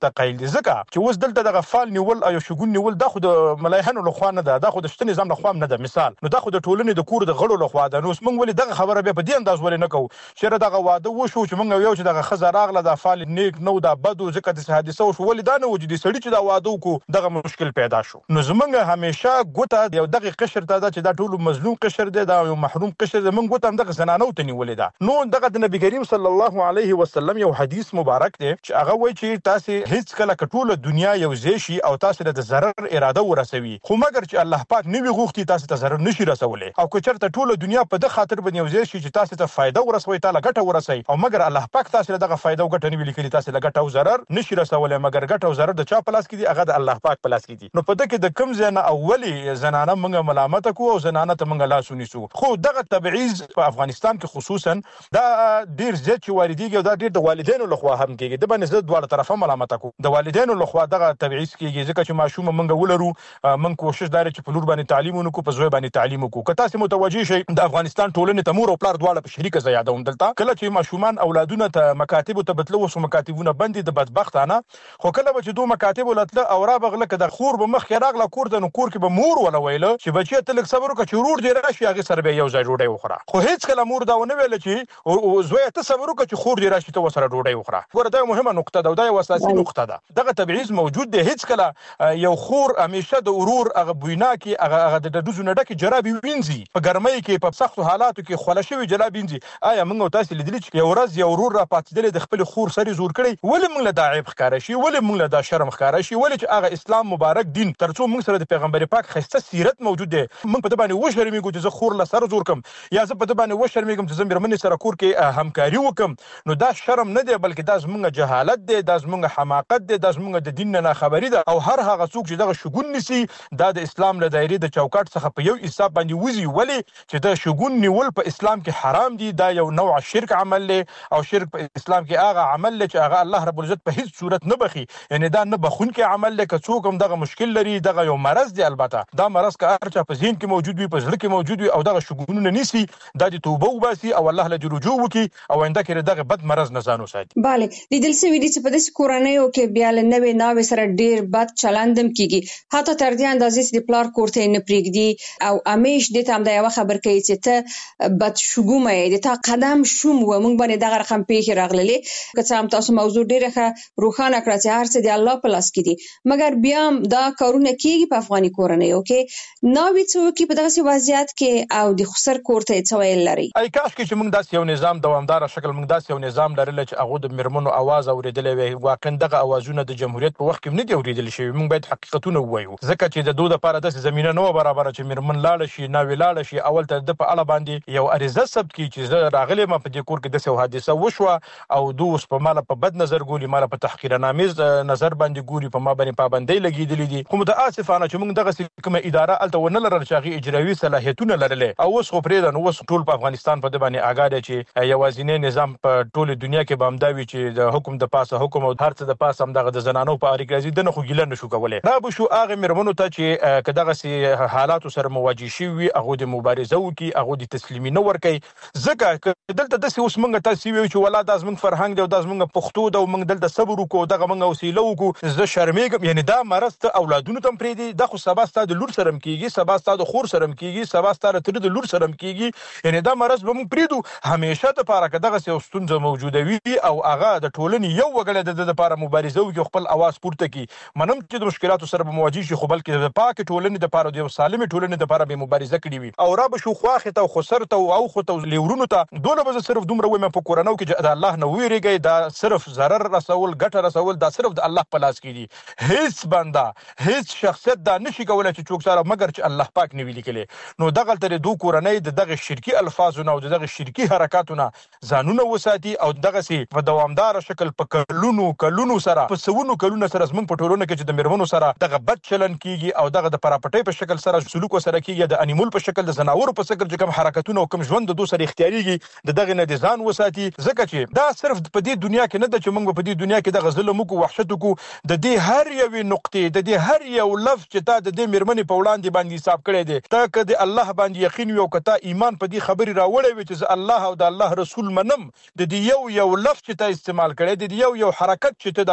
دي ځکه چې اوس دلته دغه فال نیول او شګون نیول دا خو د ملایحانو لخوا نه ده، دا خو د شته نظام لخوا نه ده. مثال نو دا خو د ټولنې د کور د غړو لخوا ده. نو موږ ولې دغه خبره به په دې انداز ولې نه کوو چې دغه واده وشو چې موږ یو چې دغه خزه راغله د فال نیک نو دا بدو ځکه د حادثه وشو ولې دا نه وجدي سړی چې دا واده وکړو دغه مشکل پیدا شو. نو زمونږ همیشه ګوته یو دغه قشر ته ده چې دا ټول مظلوم قشر دی، دا یو محروم قشر دی. موږ ګوته هم دغه زنانو ته نیولې ده. نو دغه د نبی کریم صلی الله علیه وسلم یو حدیث مبارک دی چې هغه وایي چې تاسو هیڅ کله کټوله دنیا یو ځای شي او تاسو د ضرر اراده ورسوي، خو مګر چې الله پاک نوی غوښتي تاسو ته ضرر نشي رسولای. او که چېرته ټوله دنیا په د خاطر باندې یو ځای شي چې تاسو ته فایده ورسوي، تعالی ګټه ورسوي، او مګر الله پاک تاسو له دغه فایده او ګټه نوی لیکلي، تاسو له ګټه او ضرر نشي رسولای، مګر ګټه او ضرر د چا په لاس کې دي؟ هغه د الله پاک په لاس کې دي. نو په دغه د کم ځای نه اولی زنانه موږ ملامت کو او زنانه ته موږ لاس ونیسو. خو دغه تبعیض په افغانستان کې خصوصا دا ډیر زیات چې واردېږي او دا ډیر د والدینو لخوا هم کېږي. د باندې زه دواړه طرفه ملامت کوم، د والدینو لخوا دغه تبعیض کېږي ځکه چې ماشوم موږ ولرو، موږ کوشش دار چې په لور باندې تعلیم ونکو، په زوی باندې تعلیم وکړو. که تاسو متوجي شئ د افغانستان ټولنې ته مور او پلار دواړه په شریکه ځای یادوم دلته کله چې ماشومان اولادونه ته مکاتب ته بتلو وسو مکاتبونه بندي د بدبختانه، خو کله به چې دوه مکاتب ولتل او را بغله که د خور به مخ کې راغله کور ته، نو کور کې به مور ولا ویله چې بچی ته لږ صبر وکړه چې ورور دې راشي هغه سره به یو ځای ډوډۍ وخوره. خو هیڅ کله مور دا ونه ویل چې زوی ته صبر وکړه چې خور دې راشي ته وسره ډوډۍ وخوره. ګوره دا مهمه نقطه ده او دا یو اساسي نقطه ده. دغه تبعیض موجود دی. هیڅ کله یو خور همیشه د ورور هغه بوینا کې هغه د دزو نه ډکه جرابې وینځي، په ګرمۍ کې په سختو حالاتو کې خوله شوي جرابې وینځي. آیا موږ تاسو لیدلی چې یو ورځ یو ورور را پاتېدلی د خپل خور سره زور کړی؟ ولې موږ له دا عیب ښکاره شي؟ ولې موږ له دا شرم ښکاره شي؟ ولې چې هغه اسلام مبارک دین تر څو موږ سره د پیغمبر پاک ښایسته سیرت موجود دی، موږ په دې باندې وشرمېږو چې زه خور له سره زور کم یا زه په دې باندې وشرمېږم چې زه مېرمنې سره کور کې همکاري وکم؟ نو دا شرم نه دی بلکې دا زموږ جهالت دی، دا زموږ حماقت دی، دا زموږ د دین نه ناخبري ده. او هر هغه څوک چې دغه شګون نیسي دا د اسلام له دایرې د چوکاټ څخه په یو حساب باندې وځي. ولې چې دا شګون نیول په اسلام کې حرام دي، دا یو نوع شرک عمل دی او شرک په اسلام کې هغه عمل دی چې هغه الله رب العزت په هیڅ صورت نه بخي، یعنی دا نه بخونکی عمل دی. که څوک هم دغه مشکل لري دغه یو مرض دی، البته دا مرض که هر چا په ذهن کې موجود وي، په زړه کې موجود وي او دغه شګونونه نیسي، دا د توبه وباسي او الله له رجوع وکړي او آینده کې دغه بد مرض نه ځان وساتي. bale لیدل سوي دي چې په داسې کورنیو کې بیا له نوې ناوې سره ډیر بد چلندم کیږي، حتی تر دې اندازې چې د پلار کورته نه پریږدي او امیش د تام دا یو خبر کوي چې ته بد شګومه د تا قدم شوم و موږ باندې دغه رقم پیښ راغللې. که څه هم تاسو موضوع ډیره ښه روښانه کړه چې هر څه د الله په لاس کې دي، مګر بیا دا کارونه کیږي په افغاني کورنیو کې. ناوې څوک په دغه وضعیت کې او د خسر کورته څه ویل لري؟ ای کاش کې چې موږ داسې یو نظام دوامدار شکل موږ داسې یو نظام لرل چې هغه د مرمنو आवाज اوریدلې وي. واقعا دغه اوازونه د جمهوریت په وخت کې نه دی اوریدل شوی. موږ باید حقیقتونه ووایو ځکه چې د دوه لپاره د زمينه نو برابر چې مرمن لاړ شي ناوې لاړ شي. اول ته د په اړه باندې یو اریزه ثبت کی چې زه راغلی ما په دې کور کې د څه حادثه وشوه او دوی په مال په بد نظر ګوري، مال په تحقیرنامیز نظر باندې ګوري، په ما باندې پابندۍ لګیدلې دي. خو متاسفانه چې موږ دغه کومه اداره الته ونه لرل چې هغه اجرایي صلاحیتونه لرلې او اوس خو پرې د نو اوس ټول په افغانستان په دې باندې آګاد چې یوازینی نظام په ټوله دنیا کې بامداوي چې د حکم د پاسه حکم او هر څه د پاسه هم دغه د زنانو په اړه راځي دنه خو ګیله نشو کولای. را به شو هغه مرمنو ته چې کداغه سي حالات سره مواجه شي وي هغه د مبارزه وکي، هغه د تسلیمي نه ور کوي. ځکه دلته د اوس موږ تاسو ویو چې ولا د زمنګ فرهنګ دی او د زمنګ پښتو دی او موږ دلته صبر وکړو دغه موږ وسیله وکړو. زه شرمېږم، یعنی دا مرض ته اولادونو تم پرې دي، د خو سبا ستاسو د لور سره کیږي، سبا ستاسو د خور سره کیږي، سبا ستاسو تر د لور سره کیږي، یعنی دا مرض به موږ پریدو. همیشه د پاره کداغه سي ستونزه موجوده وي او هغه د ټولنې یو وګړي د لپاره مبارزه وکړي، خپل आवाज پورته کړي. منم چې د مشکلاتو سره مواجه شي، خو بلکې د پاک ټولنې د لپاره د سالمه ټولنې د لپاره به مبارزه کړي وي. او را به شو خواخه ته خسرته او خو ته لیورونو ته دوله به صرف دومره ومه په کورانو کې چې د الله نه ویریږي، دا صرف ضرر رسول ګټه رسول دا صرف د الله په لاس کې دي. هیڅ بنده هیڅ شخصیت دا نشي کولای چې څوک سره مګر چې الله پاک نه ویلي کړي. نو دغه تر دوه کورنۍ د دغه شرکی الفاظونه او دغه شرکی حرکاتونه ځانونه وساتي او دغه سي په دوامدار شکل په کلونو کلونو سره په سونو کلونو سره زمونږ په ټولنه کې چې د مرمنو سره دغه بد چلن کیږي او دغه د پراپټۍ په شکل سره سلوک سره کیږي، د انیمول په شکل د زناور په شکل چې کوم حرکتونه او کوم ژوند د دوه سره اختیاريږي د دغه نه د ځان وساتي. ځکه چې دا صرف په دې دنیا کې نه د چې موږ په دې دنیا کې د ظلم او وحشت کو د دې هر یو نقطې د دې هر یو لفظ چې تا د دې مرمنې په وړاندې باندې حساب کړی دی، تا که د الله باندې یقین وي او کته ایمان په دې خبري راوړی وي چې الله او د الله رسول منم، د دې یو یو لفظ چې تا استعمال کړی دی، یو یو حرکت چې ته دغه په وړاندې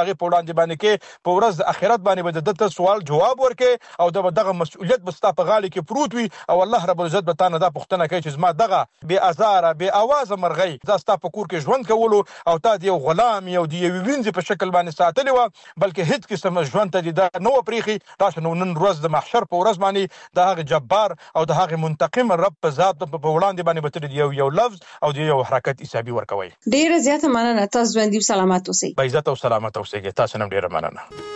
وړاندې باندې کې په ورځ د آخرت باندې به دته سوال جواب ورکې او دغه مسؤلیت به ستا په غاړه کې پروت وي او الله رب العزت به تانه دا پوښتنه کوي چې زما دغه بې ازاره بې اوازه مرغۍ دا ستا په کور کې ژوند کولو او تا د یو غلام یو د یوې وینځې په شکل باندې ساتلی وه بلکې هیڅ قسم ژوند ته دې دا نه وه پرېښي راشه نو نن ورځ د محشر په ورځ باندې د هغې جبار او د هغې منتقم رب په ذات په وړاندې باندې به ته د یو یو لفظ او د یو حرکت حسابي ورکوئ. ډېره زیاته مننه. تاسو ژوندي او سلامت اوسئ. با عزت او سلامت اوسئ. تاسو هم ډېره مننه.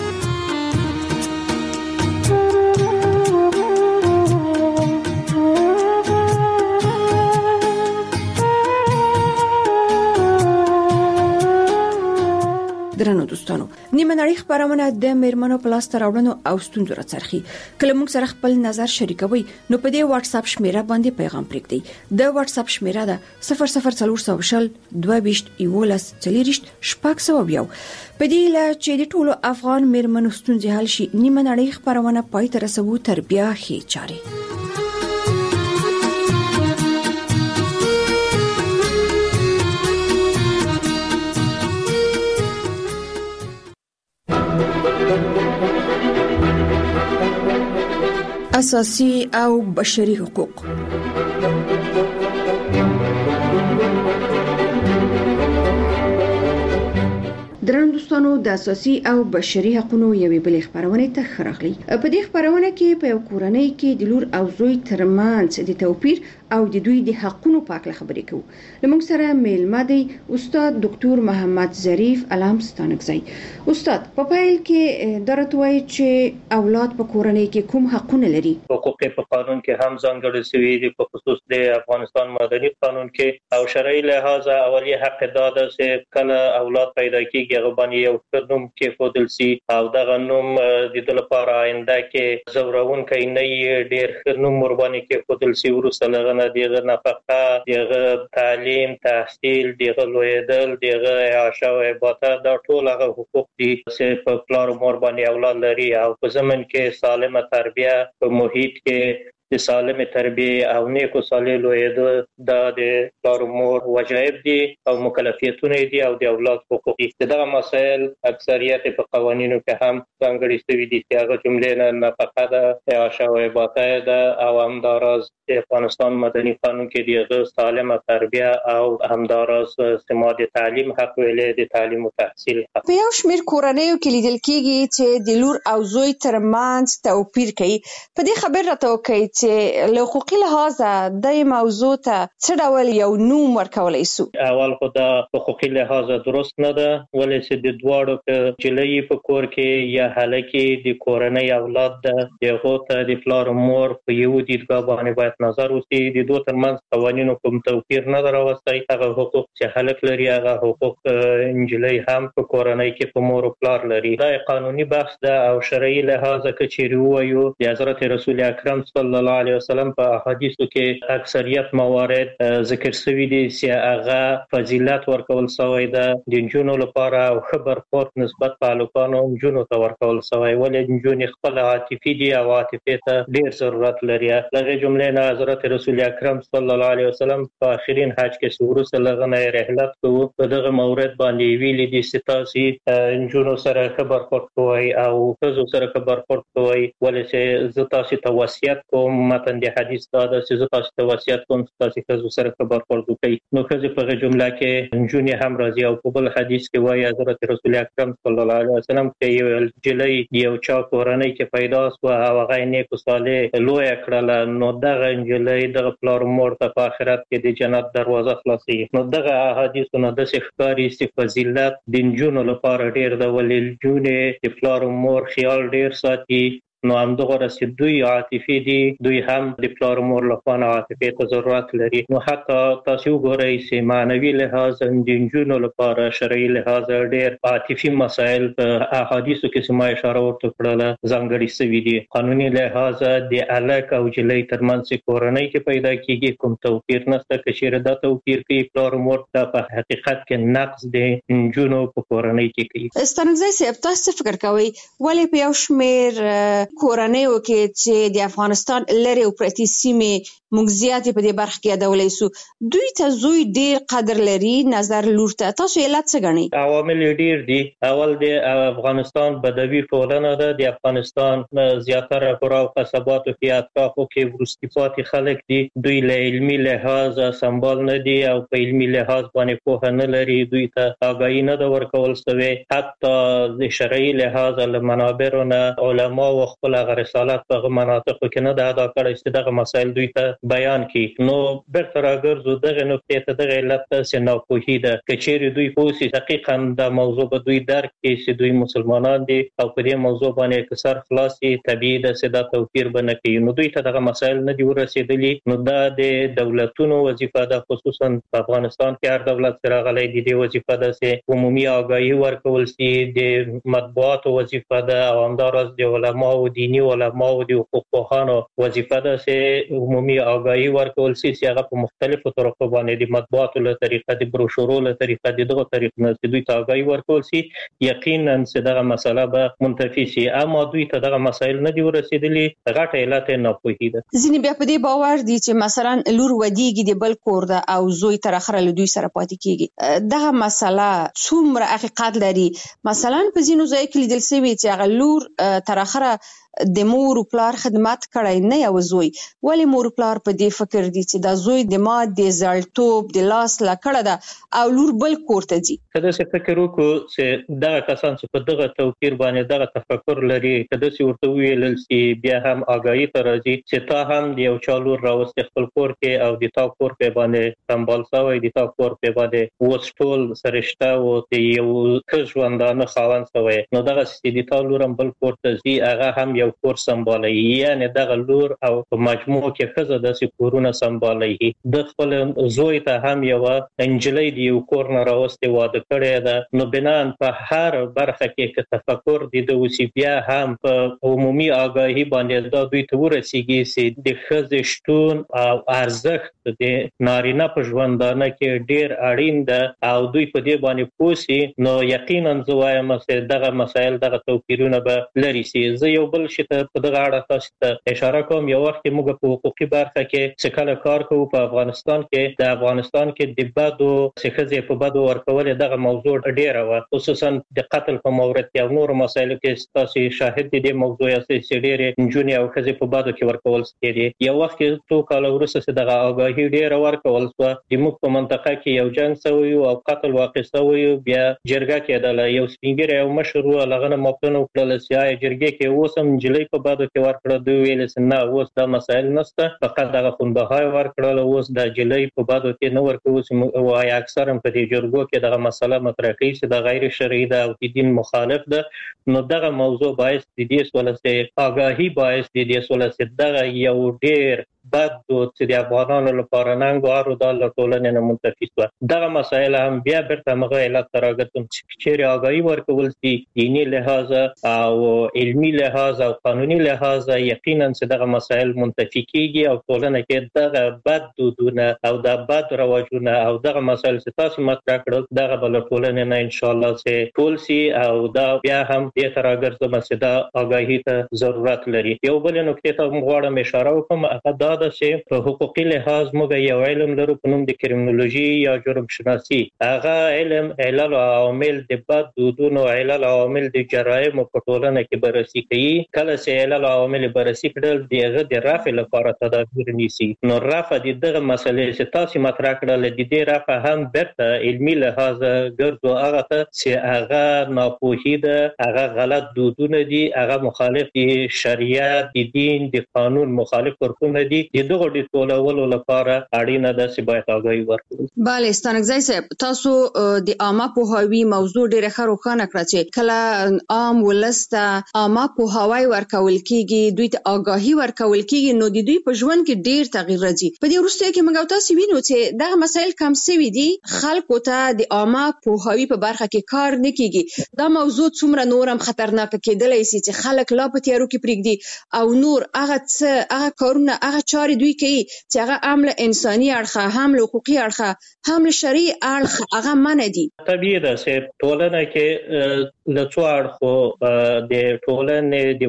درنو دوستانو، نیمه نړۍ خبرونه د میرمنو په لاس راوړنو او ستونزو راڅرخي. کله موږ سره خپل نظر شریکوي نو په دې واتس اپ شمیره باندې پیغام پرېږدئ. د واتس اپ شمیره ده صفر صفر څلور سوه شل دوه ویشت یولس څلېرویشت شپږ سوه یو. په دې له چې د ټولو افغان میرمنو ستونزې حل شي، نیمه نړۍ خبرونه پای ته رسوو تر بیا ښې چارې. اساسي او بشري حقوق. درنو دوستانو، د اساسي او بشري حقوقو یوې بلې خبرونه ته خراغلي. په دې خبرونه کې په یو کورنۍ کې د لور او زوی ترمنځ د توپیر او د دوی د حقوقو په اړه خبرې کوو. لمونږ سره میلمه دی استاد ډاکټر محمد ظریف علام ستانکزی. استاد، په پیل کې درته وایي چې اولاد په کورنۍ کې کوم حقوق لري؟ حقوق په قانون کې هم ځانګړي شوي دي، په خصوص د افغانستان مدني قانون کې او شرعي لحاظ اولی حق دا ده چې کله اولاد پیدا کیږي هغه باندې یو ښه نوم کېښودل شي او دغه نوم د دې لپاره آینده کې زورونکی نه یې ډېر ښه نوم ورباندې کېښودل شي. وروسته له هغه نه دغه نفقه، دغه تعلیم، تحصیل، دغه لویدل، دغه عاشه او عبادت، دا ټول هغه حقوق دي چې په پلار مور باندې اولاد لري او په زمن کې سالمه تربیه په محیط کې د سالم تربیه او نیکو صالح لویدو دا د پلار مور واجب دي او مکلفیتونه دي او د اولاد حقوق دي. دغه مسائل اکثریت په قوانینو کې هم ځانګړي شوي دي چې هغه جملې نه نفقه ده، عاشه او عبادت ده او همداراز د افغانستان مدني قانون کې د سالمه تربیه او همداراز سما د تعلیم حق ویلې د تعلیم او تحصیل حق. په یو شمېر کورنیو کې لیدل کېږي چې د لور او زوی ترمنځ توپیر کوي. په دې خبر راته وکړئ چې له حقوقي لحاظه د موضوع ته څه ډول یو نوم ورکولی سو؟ اول خو دا حقوقي لحاظه درست نه ده، ولې چې د دواړو که جلۍ په کور کې یا هلکې د کورنۍ اولاد ده، د هغو ته د پلار مور په یو دیدګاه باندې باید نظر وشي. د دوی ترمنځ قوانینو کوم توپیر نه ده راوستی. هغه حقوق چې هلک لري هغه حقوق نجلۍ هم په کورنۍ کې په مور او پلار لري. دا قانوني بحث ده او شرعي لحاظه که چیرې ووایو د حضرت رسول اکرم صلی الله علیه وسلم په احادیثو کې اکثریت موارد ذکر شوي دي چې هغه فضیلت ورکول شوی ده د نجونو لپاره او ښه برخورد نسبت تعلقانو نجونو ته ورکول شوی، ولې نجونې خپل عاطفي دي او عاطفې ته ډېر ضرورت لري. دغې جملې نه حضرت رسول اکرم صلی الله علیه وسلم په آخرین حج کې چې وروسته له هغه نه رحلت کوو په دغه مورد باندې ویلي دي چې تاسې نجونو سره ښه برخورد کوئ او ښځو سره ښه برخورد کوئ، ولې چې زه تاسې ته وصیت کوم، متن د حدیث دا ده چې زه تاسو ته وصیت کوم چې تاسې ښځو سره ښه برخورد وکړئ. نو ښځې په هغې جمله کې نجونې هم راځي او په بل حدیث کې وایي حضرت رسول اکرم صلی الله علیه وسلم چې یو نجلۍ یو چا کورنۍ کې پیدا شوه او هغه یې نیک و صالح لویه کړله، نو دغه نجلۍ دغه پلار مور ته په آخرت کې د جنت دروازه خلاصېږي. نو دغه احادیثو نه داسې ښکاري چې فضیلت د نجونو لپاره ډېر ده، ولې نجونې د پلار مور خیال ډېر ساتي. نو همدغه رسې دوی عاطفي دي، دوی هم د پلار مور لخوا نه عاطفې ته ضرورت لري. نو حتی تاسې وګورئ چې معنوي لحاظ د نجونو لپاره شرعي لحاظ ډېر عاطفي مسایل په احادیثو کې چې ما اشاره ورته کړله ځانګړي شوي دي. قانوني لحاظ د هلک او نجلۍ ترمنځ چې کورنۍ کې پیدا کېږي کوم توپیر نشته. که چېرې دا توپیر کوي پلار مور دا په حقیقت کې نقص د نجونو په کورنۍ کې کوي. ستانکزی صاحب، تاسو څه فکر کوئ ولې په یو شمېر کورنیو کې چې د افغانستان لري او پرتی سیمې موږ زیاتې په دې برخه کې یادولی سو، دوی ته زوی ډیر قدر لري نظر لور ته، تاسو علت څه ګڼئ؟ عوامل ډیر دي. اول د افغانستان بدوي ټولنه ده. د افغانستان زیاتره قرا او قصباتو کې اطرافو کې وروستي پاتې خلک دي. دوی له علمي لحاظ سمبال نه دي او په علمي لحاظ باندې پوهه نه لري. دوی ته آگاهي نه ده ورکول سوې. حتی د شرعي لحاظ له منابرو نه علما او خپل رسالت په مناطقو کې نه ده ادا کړی چې دغه مسایل دوی ته بیان کی. نو بیرته راګرځو دغه نقطې ته دغه علت څه ناپوهي ده. که چیرې دوی پوه دقیقاً د موضوع به دوی درک کړي چې دوی مسلمانان دي او په دې موضوع باندې کسر خلاصي طبيعي ده چې دا توپیر به نه کوي. نو دوی ته دغه مسایل نه دي ورسېدلي. نو دا د دولتونو وظیفه ده، خصوصا په افغانستان کې هر دولت سره غلي دي د وظیفه ده چې عمومي آگاهي ورکول شي. د مطبوعاتو وظیفه ده او همدارس د علماو دینی علماو د حقوق پوهانو وظیفه ده چې عمومي آگاهی ورکول شي چې هغه په مختلفو طریقو باندې د مطبوعاتو له طریقه د بروشورو له طریقه د دغه طریقو نه چې دوی ته آگاهی ورکول شي، یقینا چې دغه مسله به منتفي شي. اما دوی ته دغه مسایل نه دي ورسېدلي. غټه علت ناپوهي ده. ځینې بیا په دې باور دي چې مثلا لور ودیږي د بل کور ده او زوی تر اخره له دوی سره پاتې کیږي. دغه مسله څومره حقیقت لري؟ مثلا په ځینو ځای کې لیدل شوی چې هغه لور تر اخره د مور او پلار خدمت کړای نه یو زوی، ولی مور او پلار په دې فکر دي چې دا زوی د ما د زړټوب د لاس لکړه ده او لور بل کور ته ځي. کله چې فکر وکړو چې دغه کسان چې په دغه توپیر باندې دغه تفکر لري، کله چې ورته ویل شي بیا هم آگاهی ته راځي چې تا هم د یو چا لور راوستي خپل کور کې او د تا کور په باندې سمبال شوی، د تا کور په باندې وسټول سرشته او د یو ښه ژوندانه خاوند شوی، نو دغه چې د تا لور هم بل کور ته ځي هغه هم یو کور سمبالي. یعنی دغه لور او په مجموع کې ښځه داسې کورونه سمبالي. د خپل زوی ته هم یو انجلۍ دی یو کور نه راوستي واده کړی ده. نو بنان په هر برخه کې که تفکر دي د وسی بیا هم په عمومي آگاهی باندې دا دوی ته ورسیږي چې د ښځې شتون او ارزښت د نارینه په ژوندانه کې ډیر اړین ده او دوی په دې باندې پوسی. نو یقینا زه وایم چې دغه مسایل دغه توپیرونه به لري سي. زه یو بل شي ته په دغه اړه تاسو ته اشاره کوم. یو وخت موږ په حقوقي برخه کې چې کله کار کوو په افغانستان کې، د افغانستان کې د بدو څخه په بدو ورکول دغه موضوع ډیره و، خصوصا د قتل په مورد کې او نور مسایلو کې تاسو شاهد دي د موضوع یې ډیره جونی او خزه په بدو کې ورکول ستې. یو وخت څو کال وروسته دغه آگاهی ډیره ورکول شو. د موږ په منطقه کې یو جنگ شوی او قتل واقع شوی، بیا جرګه کېدله. یو سپینګر یو مشر لغنه موقن وکړل چې جرګه کې اوسم جلې په بادو کې ورکړه. دوی ویل چې نه اوس دا مسایل نشته، فقط دغه خونبهای ورکړل. اوس د جلې په بادو کې نه ورکوي او اکثر هم په دې جرګو کې دغه مسله مطرح کوي چې د غیر شرعي ده او د دین مخالف ده. نو دغه موضوع باعث د دې سولسته آگاهی باعث د دې سولسته دغه یو ډیر بد دود چې د افغانانو لپاره ننګوارو د ټولنې نه منتفي شو. دغه مسایل هم بیا برته مغه علت راغتم چې چیرې آگاهی ورکول شي دینی لحاظ او علمی لحاظ او قانوني لحاظ، یقینا چې دغه مسایل منتفي کیږي او ټولنه کې دغه بد دودونه او د بد رواجونه او دغه مسایل چې تاسو مطرح کړل دغه بل ټولنه نه ان شاء الله چې ټول شي او دا بیا هم دې تر راګرځم چې دا آگاهی ته ضرورت لري. یو بل نکته ته غواړم اشاره وکم، هغه دا ده چې په حقوقي لحاظ موږ یو علم لرو په نوم د کریمینولوژي یا جرم شناسي. هغه علم علل او عوامل د بد دودونو، علل او عوامل د جرایم په ټولنه کې بررسي کوي. کله چې علل او عوامل بررسي کړل دغه د رفع لپاره تدابیر نیسي. نو رفع د دغه مسلې چې تاسو مطرح کړل د دې رفع هم برته علمي لحاظ ګرځو هغه ته چې هغه ناپوهي ده، هغه غلط دودونه دي، هغه مخالف دي شریعت، د دین، د قانون مخالف ورکونه دي. د دغه د ټولولو لپاره اړینه ده چې باید آگاهی ورکړو. بله ستانکزی صاحب، تاسو د عامه پوهاوي موضوع ډیره ښه روښانه کړه چې کله عام ولس ته عامه پوهاوی ورکول کیږي، دوی ته آگاهی ورکول کیږي، نو د دوی په ژوند کې ډیر تغییر راځي. په دې وروسته کې موږ تاسو وینو چې دغه مسایل کم شوي دي، خلکو ته د عامه پوهاوي په برخه کې کار نه کیږي. دا موضوع څومره نورم خطرناک کېدلی شي چې خلک لا په تیارو کې پرېږدي او نور هغه څه هغه کارونه هغه چارې دوی کوي چې هغه هم له انساني اړخه، هم له حقوقي اړخه، هم له شرعي اړخه هغه منع دي. طبیعي ده چې ټولنه کې له څو اړخو د ټولنې د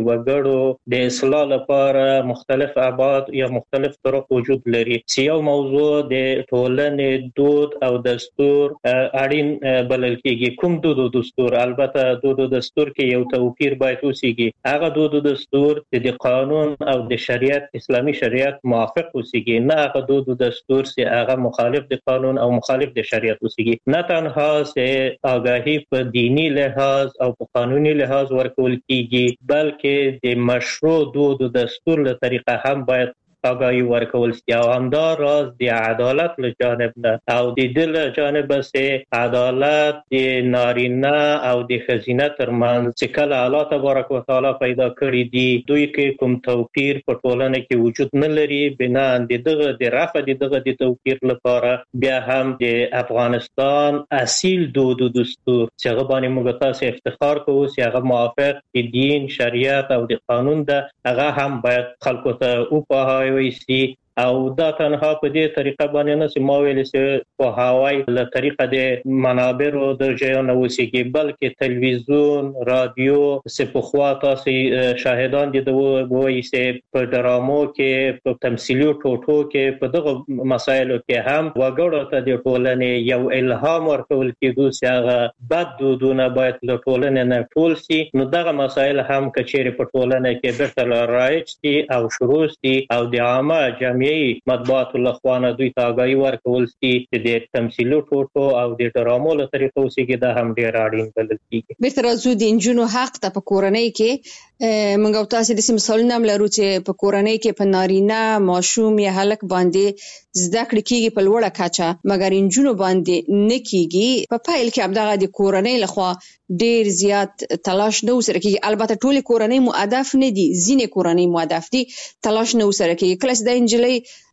وګړو د اصلاح لپاره مختلف ابعاد یا مختلف طرق وجود لري. یو موضوع د ټولنې دود او دستور اړین بلل کېږي. کوم دود او دستور؟ البته دود او دستور کې یو توپیر باید اوسېږي. هغه دود او دستور چې د قانون او د شریعت اسلامي شریعت موافق اوسېږي، نه هغه دود او دستور چې هغه مخالف د قانون او مخالف د شریعت اوسېږي. نه تنها چې آگاهی په دینی لحاظ او په قانوني لحاظ ورکول کېږي، بلکې د مشروع دود او دستور له طریقه هم باید آگاهی ورکول شي. او همدا راز د عدالت له جانب نه او د دل جانب سه عدالت د نارینه او د ښځینه ترمنځ چې کله الله تبارک وتعالى پیدا کړی دي دوی کې کوم توپیر په ټولنه کې وجود نه لري. بنا د دغه د رفع د دغه د توپیر لپاره بیا هم د افغانستان اصیل دود او دستور چې هغه باندې موږ تاسو افتخار کوو چې هغه موافق د دین شریعت او د قانون ده، هغه هم باید خلکو ته وپوهاوي ویسي. او دا تنها په دې طریقه باندې نه چې ما ویل چې په هواي له طریقه د منابرو د ځایونو وسیږي، بلکې تلویزیون، رادیو، سپخوا تاسو شاهدان دي د وایي چې په ډرامو کې، په تمثيلي ټوټو کې، په دغه مسایلو کې هم وګړو ته د ټولنې یو الهام ورکول کېدو چې هغه بد دودونه باید له ټولنې نه ټول شي. نو دغه مسایل هم کچېره په ټولنه کې بیرته رایج دي او شروع دي او د عامه جامعه مطبوعات لخوانه دوی ته آگاهی ورکول شي چې د تمثيلي ټوټو او د ډرامو له طریقو اوسېږي. دا هم ډېر اړین بلل کېږي. بیرته راځو د نجونو حق ته. په کورنۍ کې موږ او تاسو د سیم مثالونه لرو چې په کورنۍ کې په نارینه ماشوم یا هلک باندې زده کړې کېږي په لوړه کچه، مګر نجونو باندې نه کېږي. په پایل کې همدغه د کورنۍ لخوا ډېر زیات تلاش نه وسره کېږي. البته ټول کورنۍ مؤدف نه دي، ځینې کورنۍ مؤدف دي، تلاش نه وسره کېږي. کله چې د انجلۍ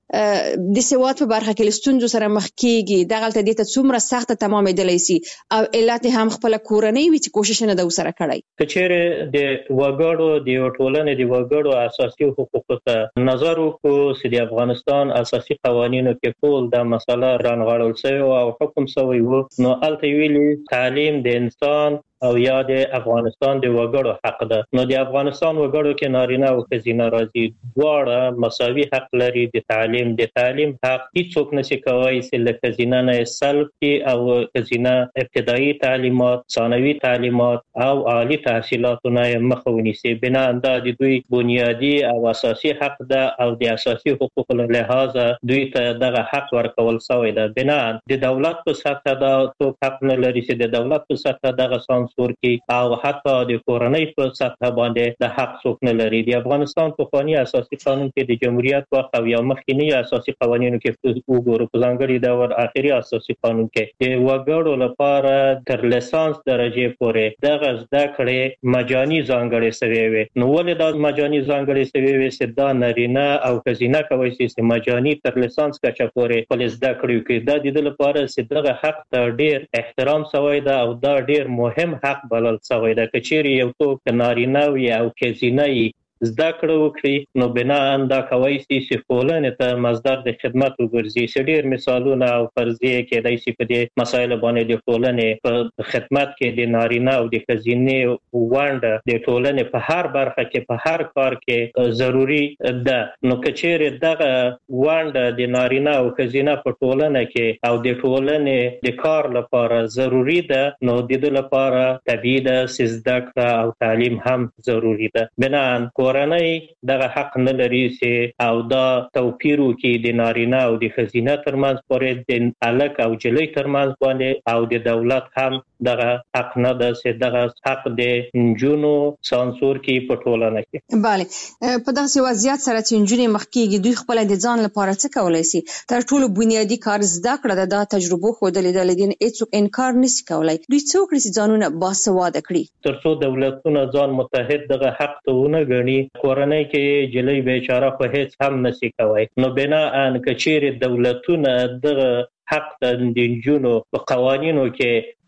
د سواد په برخه کې لستونزو سره مخ کېږي، دغلته د ته څومره سخت تمامېدلی سي او علت هم خپل کورنۍ وي چې کوشش نه د وسره کړی. کچېره د وګړو د ټولنې د وګړو اساسي حقوقو ته نظر وکړو چې د افغانستان اساسي قوانینو کې ټول دا مسله رانغاړل شوی او حکم شوی وو. نو الته ویلي تعلیم د انسان او یا د افغانستان د وګړو حق ده. نو د افغانستان وګړو کې نارینه او ښځینه راځي، دواړه مساوي حق لري د تعلیم. د تعلیم حق هیڅوک نشي کوي چې له ښځینه نه سلب کړي او ښځینه ابتدایي تعلیمات، ثانوي تعلیمات او عالی تحصیلاتو نه مخه ونیسي. بنا دا د دوی بنیادی او اساسي حق ده او د اساسي حقوقو له لحاظه دوی ته دغه حق ورکول شوی ده. بنا د دولت په سطح دا څوک حق نه لري چې د دولت په سطح دغه سانسور کړي او حتی د کورنۍ په سطح باندې د حق څوک نه لري. د افغانستان په قانوني اساسي قانون کې د جمهوریت وخت او یا مخکینی اساسي قوانینو کې وګورو، په ځانګړي ډول اخري اساسي قانون کې د وګړو لپاره تر لیسانس درجه پورې دغه زده کړې مجاني ځانګړې شوی وي. نو ولې دا مجاني ځانګړې شوی وي چې دا نارینه او ښځینه کوي چې مجاني تر لیسانس کچه پورې خپل زده کړې کوي؟ دا د دې لپاره چې دغه حق ته ډېر احترام شوی ده او دا ډېر مهم حق بلل شوی ده. که چیرې یو څوک نارینه وي او ښځینه زده کړه وکړي نو بنا دا کوي چې ټولنې ته مصدر د خدمت وګرځي. چې ډېر مثالونه او فرضیې کېدای شي په دې مسایلو باندې د ټولنې په خدمت کې د نارینه او د ښځینې ونډه د ټولنې په هر برخه کې په هر کار کې ضروری ده. نو که چیرې دغه ونډه د نارینه او ښځینه په ټولنه کې او د ټولنې د کار لپاره ضروری ده نو د دې لپاره طبیعي ده چې زده کړه او تعلیم هم ضروری ده. بنا کورنۍ دغه حق نه لري چې او دا توپیر وکړي د نارینه او د ښځینه ترمنځ پورې د هلک او نجلۍ ترمنځ باندې او د دولت هم دغه حق نه ده چې دغه حق د نجونو سانسور کړي په ټولنه کې. بله، په دغسې وضعیت سره چې نجونې مخ کېږي دوی خپله د ځان لپاره څه کولی شي؟ تر ټولو بنیادي کار زده کړه ده. دا تجربو ښودلې ده، له دې نه هېڅوک انکار نشي کولی. دوی څه وکړي چې ځانونه باسواده کړي؟ تر څو دولتونه ځان متحد دغه حق ته ونه ګڼي، کورنۍ کې جلۍ بیچاره خو هیڅ هم نشي کوي. نو بنا ان که چیرې دولتونه دغه حق د نجونو په قوانینو کې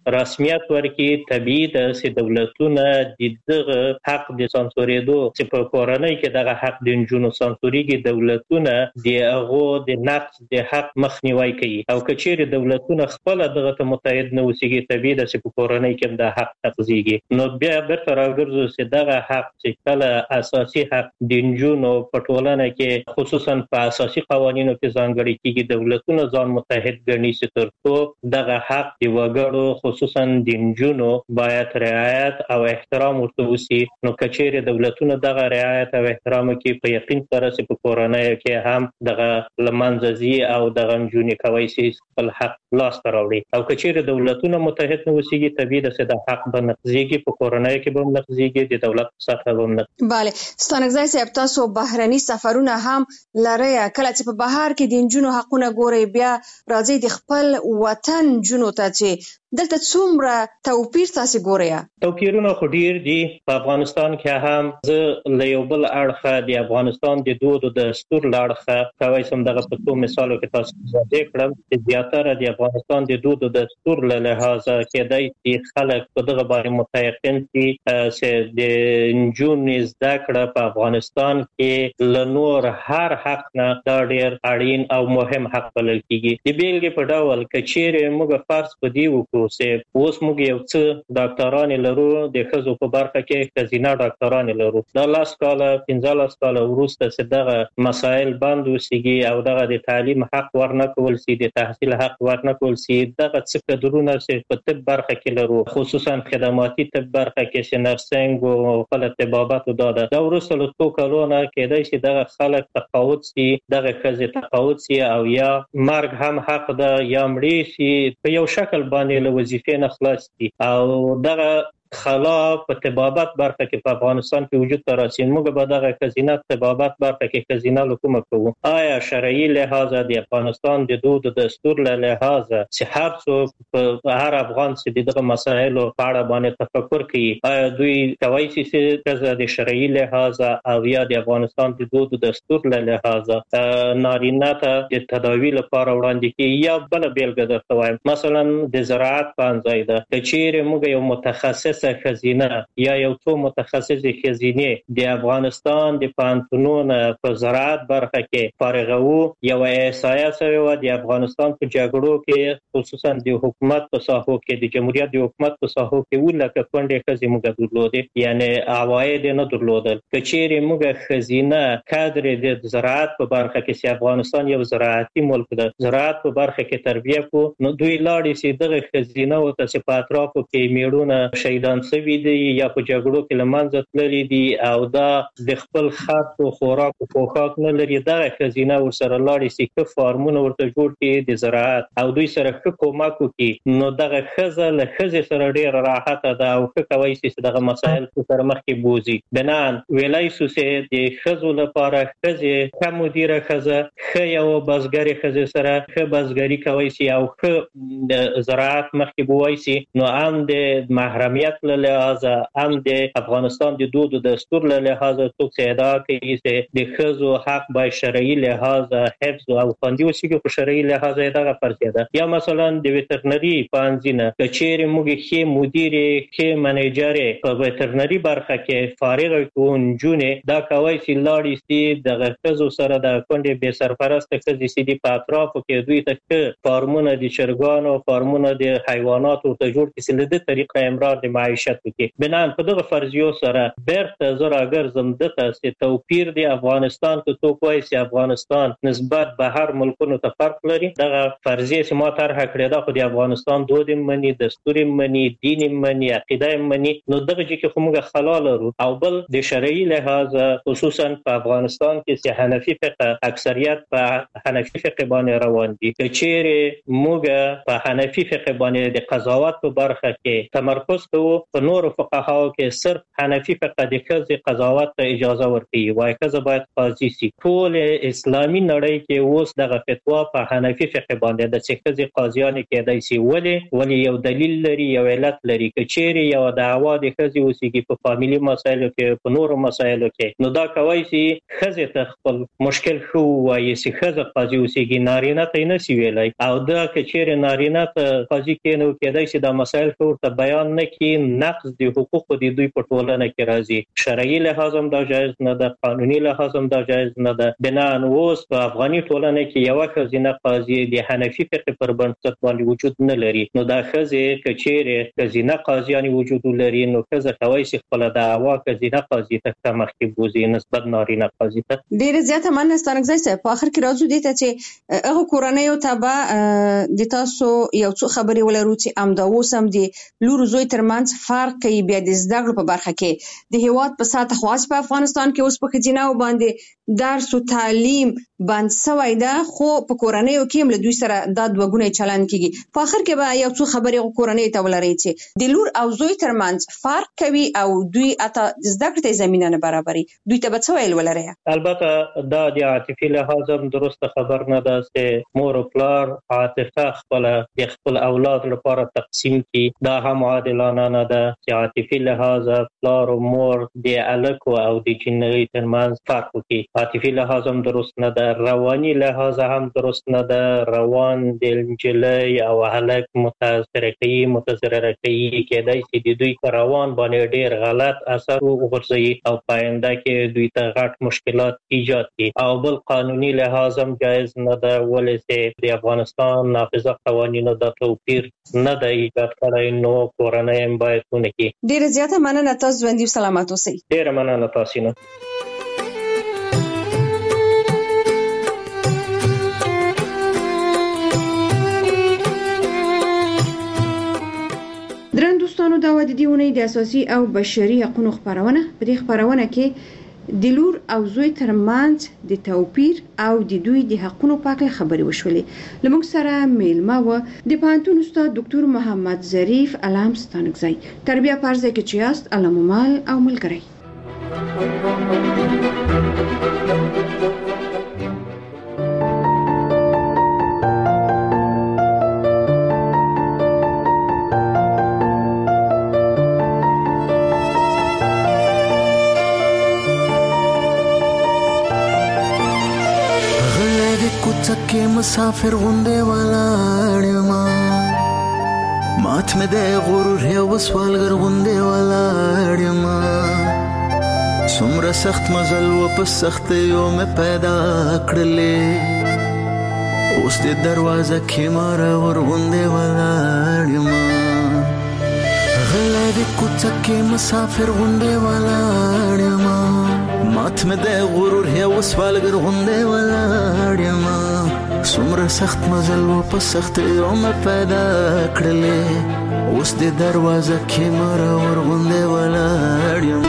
رسمیت ورکړي. طبيعي ده چې دولتونه د دغه حق د سانسورېدو چې په کورنۍ کې دغه حق د نجونو سانسورېږي، دولتونه د هغه د نقص د حق مخنیوي کوي. او کچېرې دولتونه خپل دغه ته متحد نه اوسېږي، طبيعي ده چې په کورنۍ کې د حق تقضیږي. نو بیا برته راګرځو چې دغه حق چې کله اساسي حق د نجونو په ټولنه کې خصوصا په اساسي قوانینو کې ځانګړي کیږي، دولتونه ځان متحد ګڼي چې ترڅو دغه حق د وګړو خصوصا د نجونو باید رعایت او احترام ورته وشي. نو کچېرې دولتونه دغه رعایت او احترام کې په یقین سره چې په کورنۍ کې هم دغه لمنځه ځي او دغه نجونې کوي چې خپل حق لاس ته راوړي. او کچېرې دولتونه متحد نه اوسېږي، طبیعي ده چې د حق به نقضېږي، په کورنۍ کې به هم نقضېږي، د دولت په سطحه به هم نقضېږي. بله ستانکزی صاحب، تاسو بهرني سفرونه هم لرئ، کله چې په بهر کې د نجونو حقونه ګورئ بیا راځي د خپل وطن نجونو ته چې دلته څومره توپیر تاسو ګورئ؟ توپیرونه خو ډیر دي. په افغانستان کې هم زه له یو بل اړخه د افغانستان د دود او دستور له اړخه کوي سم دغه په څو مثالو کې تاسو ځای کړم چې زیاتره د افغانستان د دود او دستور له لحاظه کېدای چې خلک په دغه باندې متيقن دي چې د نجونو زده کړه په افغانستان کې له نور هر حق نه دا ډیر اړین او مهم حق بلل کیږي. د بیلګې په ډول کچېرې موږ فرض پدې وکړو چې اوس موږ یو څه ډاکټران لرو، د ښځو په برخه کې ښځینه ډاکټران لرو. دا لاس کاله پنځلس کاله وروسته چې دغه مسایل بند وسیږي او دغه د تعلیم حق ورنه کول سي، د تحصیل حق ورنه کول سي، دغه څه کډرونه چې په طب برخه کې لرو، خصوصا خدماتي طب برخه کې چې نرسنګ او خپل طبابت او داده دا وروسته له څو کلونو کېدای شي دغه خلک تقاعد سي، دغه ښځې تقاعد سي او یا مرګ هم حق ده یا مړی سي، په یو شکل باندې له وظیفې نه خلاص دي. او دغه خلا په طبابت برخه کې په افغانستان کې وجود ته راسي. موږ به دغه ښځینه طبابت برخه کې ښځینه لکومه کوو. آیا شرعي لحاظه د افغانستان د دود او دستور له لحاظه چې هر څوک په هر افغان چې دغه مسایلو په اړه باندې تفکر کوي، آیا دوی کوي چې د شرعي لحاظه او یا د افغانستان د دود او دستور له لحاظه نارینه ته د تداوی لپاره وړاندې کوي؟ یا بل بیلګه درته وایم، مثلا د زراعت پانځای ده، کچېرې موږ یو متخصص خزینه یا یو څو متخصص خزینه د افغانستان د پانتونونو په زراعت برخه کې فارغو، یو احصایه شوی و د افغانستان په جګړو کې خصوصا د حکومت په ساحو کې د جمهوریت د حکومت په ساحو کې ولکه کونډې خزې موږ درلودې، یعنی عواید نه درلودل. کچېرې موږ خزینه کادر د زراعت په برخه کې چې افغانستان یو زراعتي ملک ده، زراعت په برخه کې تربیه کو، نو دوی لاړې چې دغه خزینه او تاسو په اطرافو کې میړونه شهیدان سوي دي یا په جګړو کې لمنځه تللي دي او دا د خپل خاص او خوراک او پوښاک نه لري، دغه خزینه ورسره لاړې چې ک فارمونه ورته جوړ کړي د زراعت او دوی سره ک کومک وکړي، نو دغه خزه له خزه سره ډیر راحت ده او ک کوي چې دغه مسایل سره مخ کې بوزي. بنان ویلای سو چې د خزو لپاره خزه ک مدیره خزه خ یو بازګری خزه سره خ بازګری کوي چې او خ زراعت مخ کې بووي سي، نو هم د محرمیت له لحاظه هم د افغانستان د دود او دستور له لحاظه څوک ادعا کوي چې د خزو حق به شرعي لحاظه حفظ او خوندي وشي، په شرعي لحاظه دغه فرض ده. یا مثلا د ویټرنری پانځینه کچېرې موږ خې مدیر خې منیجر په ویټرنری برخه کې فارغ کونجونه دا کوي چې لاړې سي د خزو سره د کونډې به سرپرست خزې سي په اطرافو کې دوی ته فارمونه د چرګانو فارمونه د حیواناتو ته جوړ کړي چې د طریقه امرار د معیشت وکړي. بنان په دغه فرضیو سره بیرته زرا ګرځم دته چې توپیر د افغانستان کې تو کوی چې افغانستان نسبت به هر ملکونو ته فرق لري. دغه فرضیه چې ما طرح کړې ده خو د افغانستان دود منی، دستور منی، دین منی، عقیده منی، نو دغه چې کومه خلا لرو. او بل د شرعي لحاظ خصوصا په افغانستان کې چې حنفي فقه اکثریت په حنفي فقه باندې روان دي، چې موږ په حنفي فقه باندې د قضاوت په برخه کې تمرکز کوو په نورو فقهاو کې صرف حنفي فقه د ښځې قضاوت ته اجازه ورکوي، وايي ښځه باید قاضي شي. ټول اسلامي نړۍ کې اوس دغه فتوا په حنفي فقه باندې د ښځې قاضیان کېدای شي. ولې ولې یو دلیل لري، یو علت لري. که چیرې یو دعوا د ښځې اوسېږي په فامیلي مسایلو کې، په نورو مسایلو کې، نو دا کوي چې ښځې ته خپل مشکل خو وایي چې ښځه قاضي اوسېږي، نارینه ته یې نشي ویلی. او دا که چیرې نارینه ته قاضي کېنو کېدای شي دا مسایل ښه ورته بیان نه کړي، نقض د حقوقو د دوی په ټولنه کې راځي. شرعي لحاظ هم دا جایز نه ده، قانوني لحاظ هم دا جایز نه ده. بناً اوس په افغاني ټولنه کې یوه ښځینه قاضي د حنفي فقه پر بنسټ باندې وجود نه لري. نو دا ښځې که چیرې ښځینه قاضیان وجود لري، نو ښځه کولی شي خپله دعوا ښځینه قاضي ته مخکې بوځي نسبت نارینه قاضي ته. ډېره زیاته مننه ستانکزی صاحب. په آخر کې راځو دې ته چې هغه کورنیو ته به د تاسو یو څو خبرې ولرو چې همدا اوس هم د لور زوی ترمنځ فرق کوي بیا د زده کړو په برخه کې. د هېواد په سطح خاص په افغانستان کې اوس په ښځینه‌و باندې درس او تعلیم بند سوی ده، خو په کورنیو کې هم له دوی سره دا دوه ګونی چلند کېږي. په آخر کې به یو څو خبرې کورنیو ته ولرئ چې د لور او زوی ترمنځ فرق کوي او دوی اته زده کړې ته زمینه نه برابري، دوی ته به څه ویل ولرئ؟ البته دا د عاطفي لحاظ هم درسته خبر نه ده چې مور او پلار عاطفه خپله د خپل اولاد لپاره تقسیم کړي. دا هم عادلانه نه ده چې عاطفي لحاظ پلار او مور د هلک او د جینۍ ترمنځ فرق وکړي. عاطفي لحاظ هم درست نه ده، رواني لحاظ هم درست نه ده. روان د نجلۍ او هلک متاثر کوي، متضرر کوي، کېدای شي د دوی په روان باندې ډېر غلط اثر وغورځوي او په آینده کې دوی ته غټ مشکلات ایجاد کړي. او بل قانوني لحاظ هم جایز نه ده، ولې چې د افغانستان نافذه قوانینو دا توپیر نه ده ایجاد کړی، نو کورنۍ هم باید ونه کړي. ډېره زیاته مننه، تاسو ژوندي او سلامت اوسئ. ډېره مننه تاسو نه. درن دوستانو، دا و د دې اونۍ د اساسي او بشري حقوقو خبرونه. په دې خبرونه کې د لور او زوی ترمنځ د توپیر او د دوی د حقوقو په اړه خبرې وشولې. لمونږ سره میلمه و د پوهنتون استاد ډاکټر محمد ظریف علام ستانکزی. تربیه پرځای کې چې یاست علامال او ملګری. چکه مسافر غونډه ولاړ ما مات مې د غرور یو وسوالګر غونډه ولاړ ما څومره سخت مزل و په سخت یو مې پیدا کړلې اوس د دروازه کې مار ور غونډه ولاړ ما غلا د کوڅه مسافر غونډه ولاړ ما مات مې د غرور یو وسوالګر غونډه ولاړ ما څومره سخت مزل و په سخت یو مې پیدا کړلې اوس د دروازه کې مار ور غونډه ولاړ ما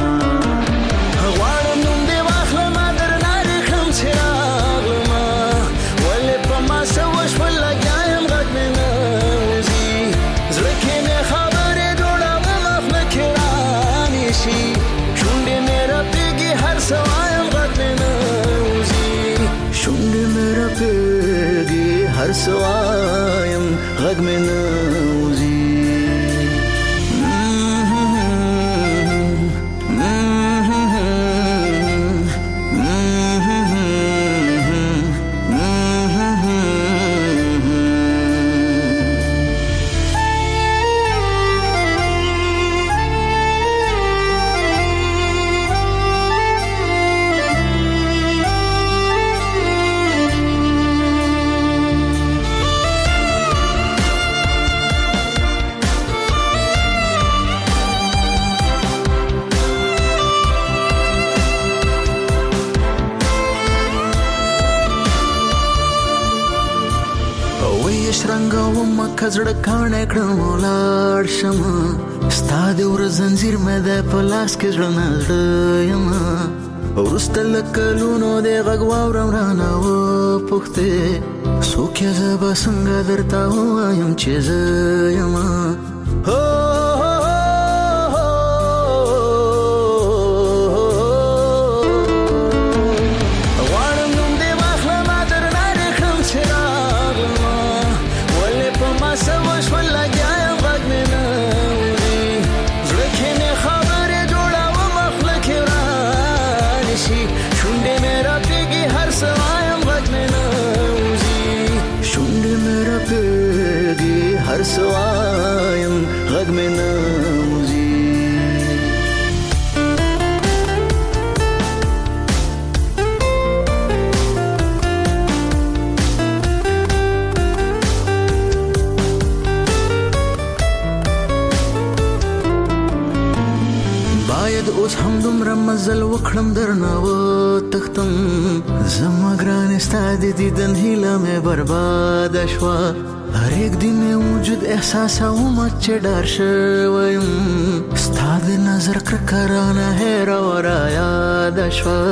غواړم نوم دې واخلم درنه دې کړم چې راغلم ولې په ما څه وشول لګیا یم غږ مې نه وځي زړه کې مې خبرې جوړوم اف نه کې رانیشي شونډې مې رپېږي هر څه وایم غږ مې نه وځي شونډې مې رپېږي هر څه وایم غږ مې نه وځي کزړه کانه کړم ولاړ شم ستا د ور زنجیر مې د پلاس کې ځړ نه یم ورسته لکلونو د غږ واورم رانه و پوښتې څوک یې زه به څنګه درته ووایم چې زه یم اوس هم دومره مزل وکړم درنه و تختم زما ګران ستا د دیدن هیله مې برباد شوه هر یک دی مې وجود احساسوم چې ډار شویم ستا د نظر کرکه رانه هېره و رایاد شوه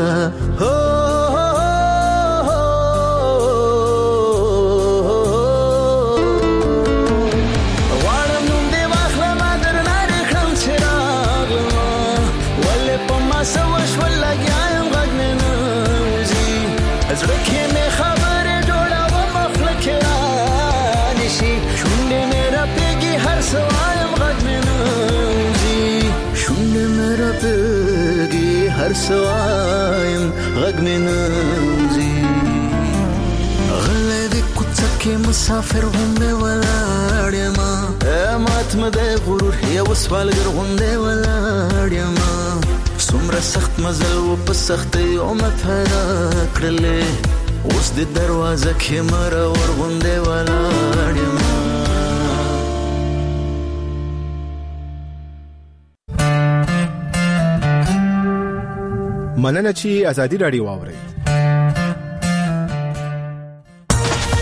هر سوایم غږ مې نوځي غلی د کوڅه کې مسافر غوندې ولاړ یمه مات مې د غرور یو سوالګر غوندې ولاړ یمه څومره سخت مزل و په سختیو مې پیدا کړلې اوس د دروازه کې مرور غوندې ولاړ یمه مننه چې ازادي رادیو واوري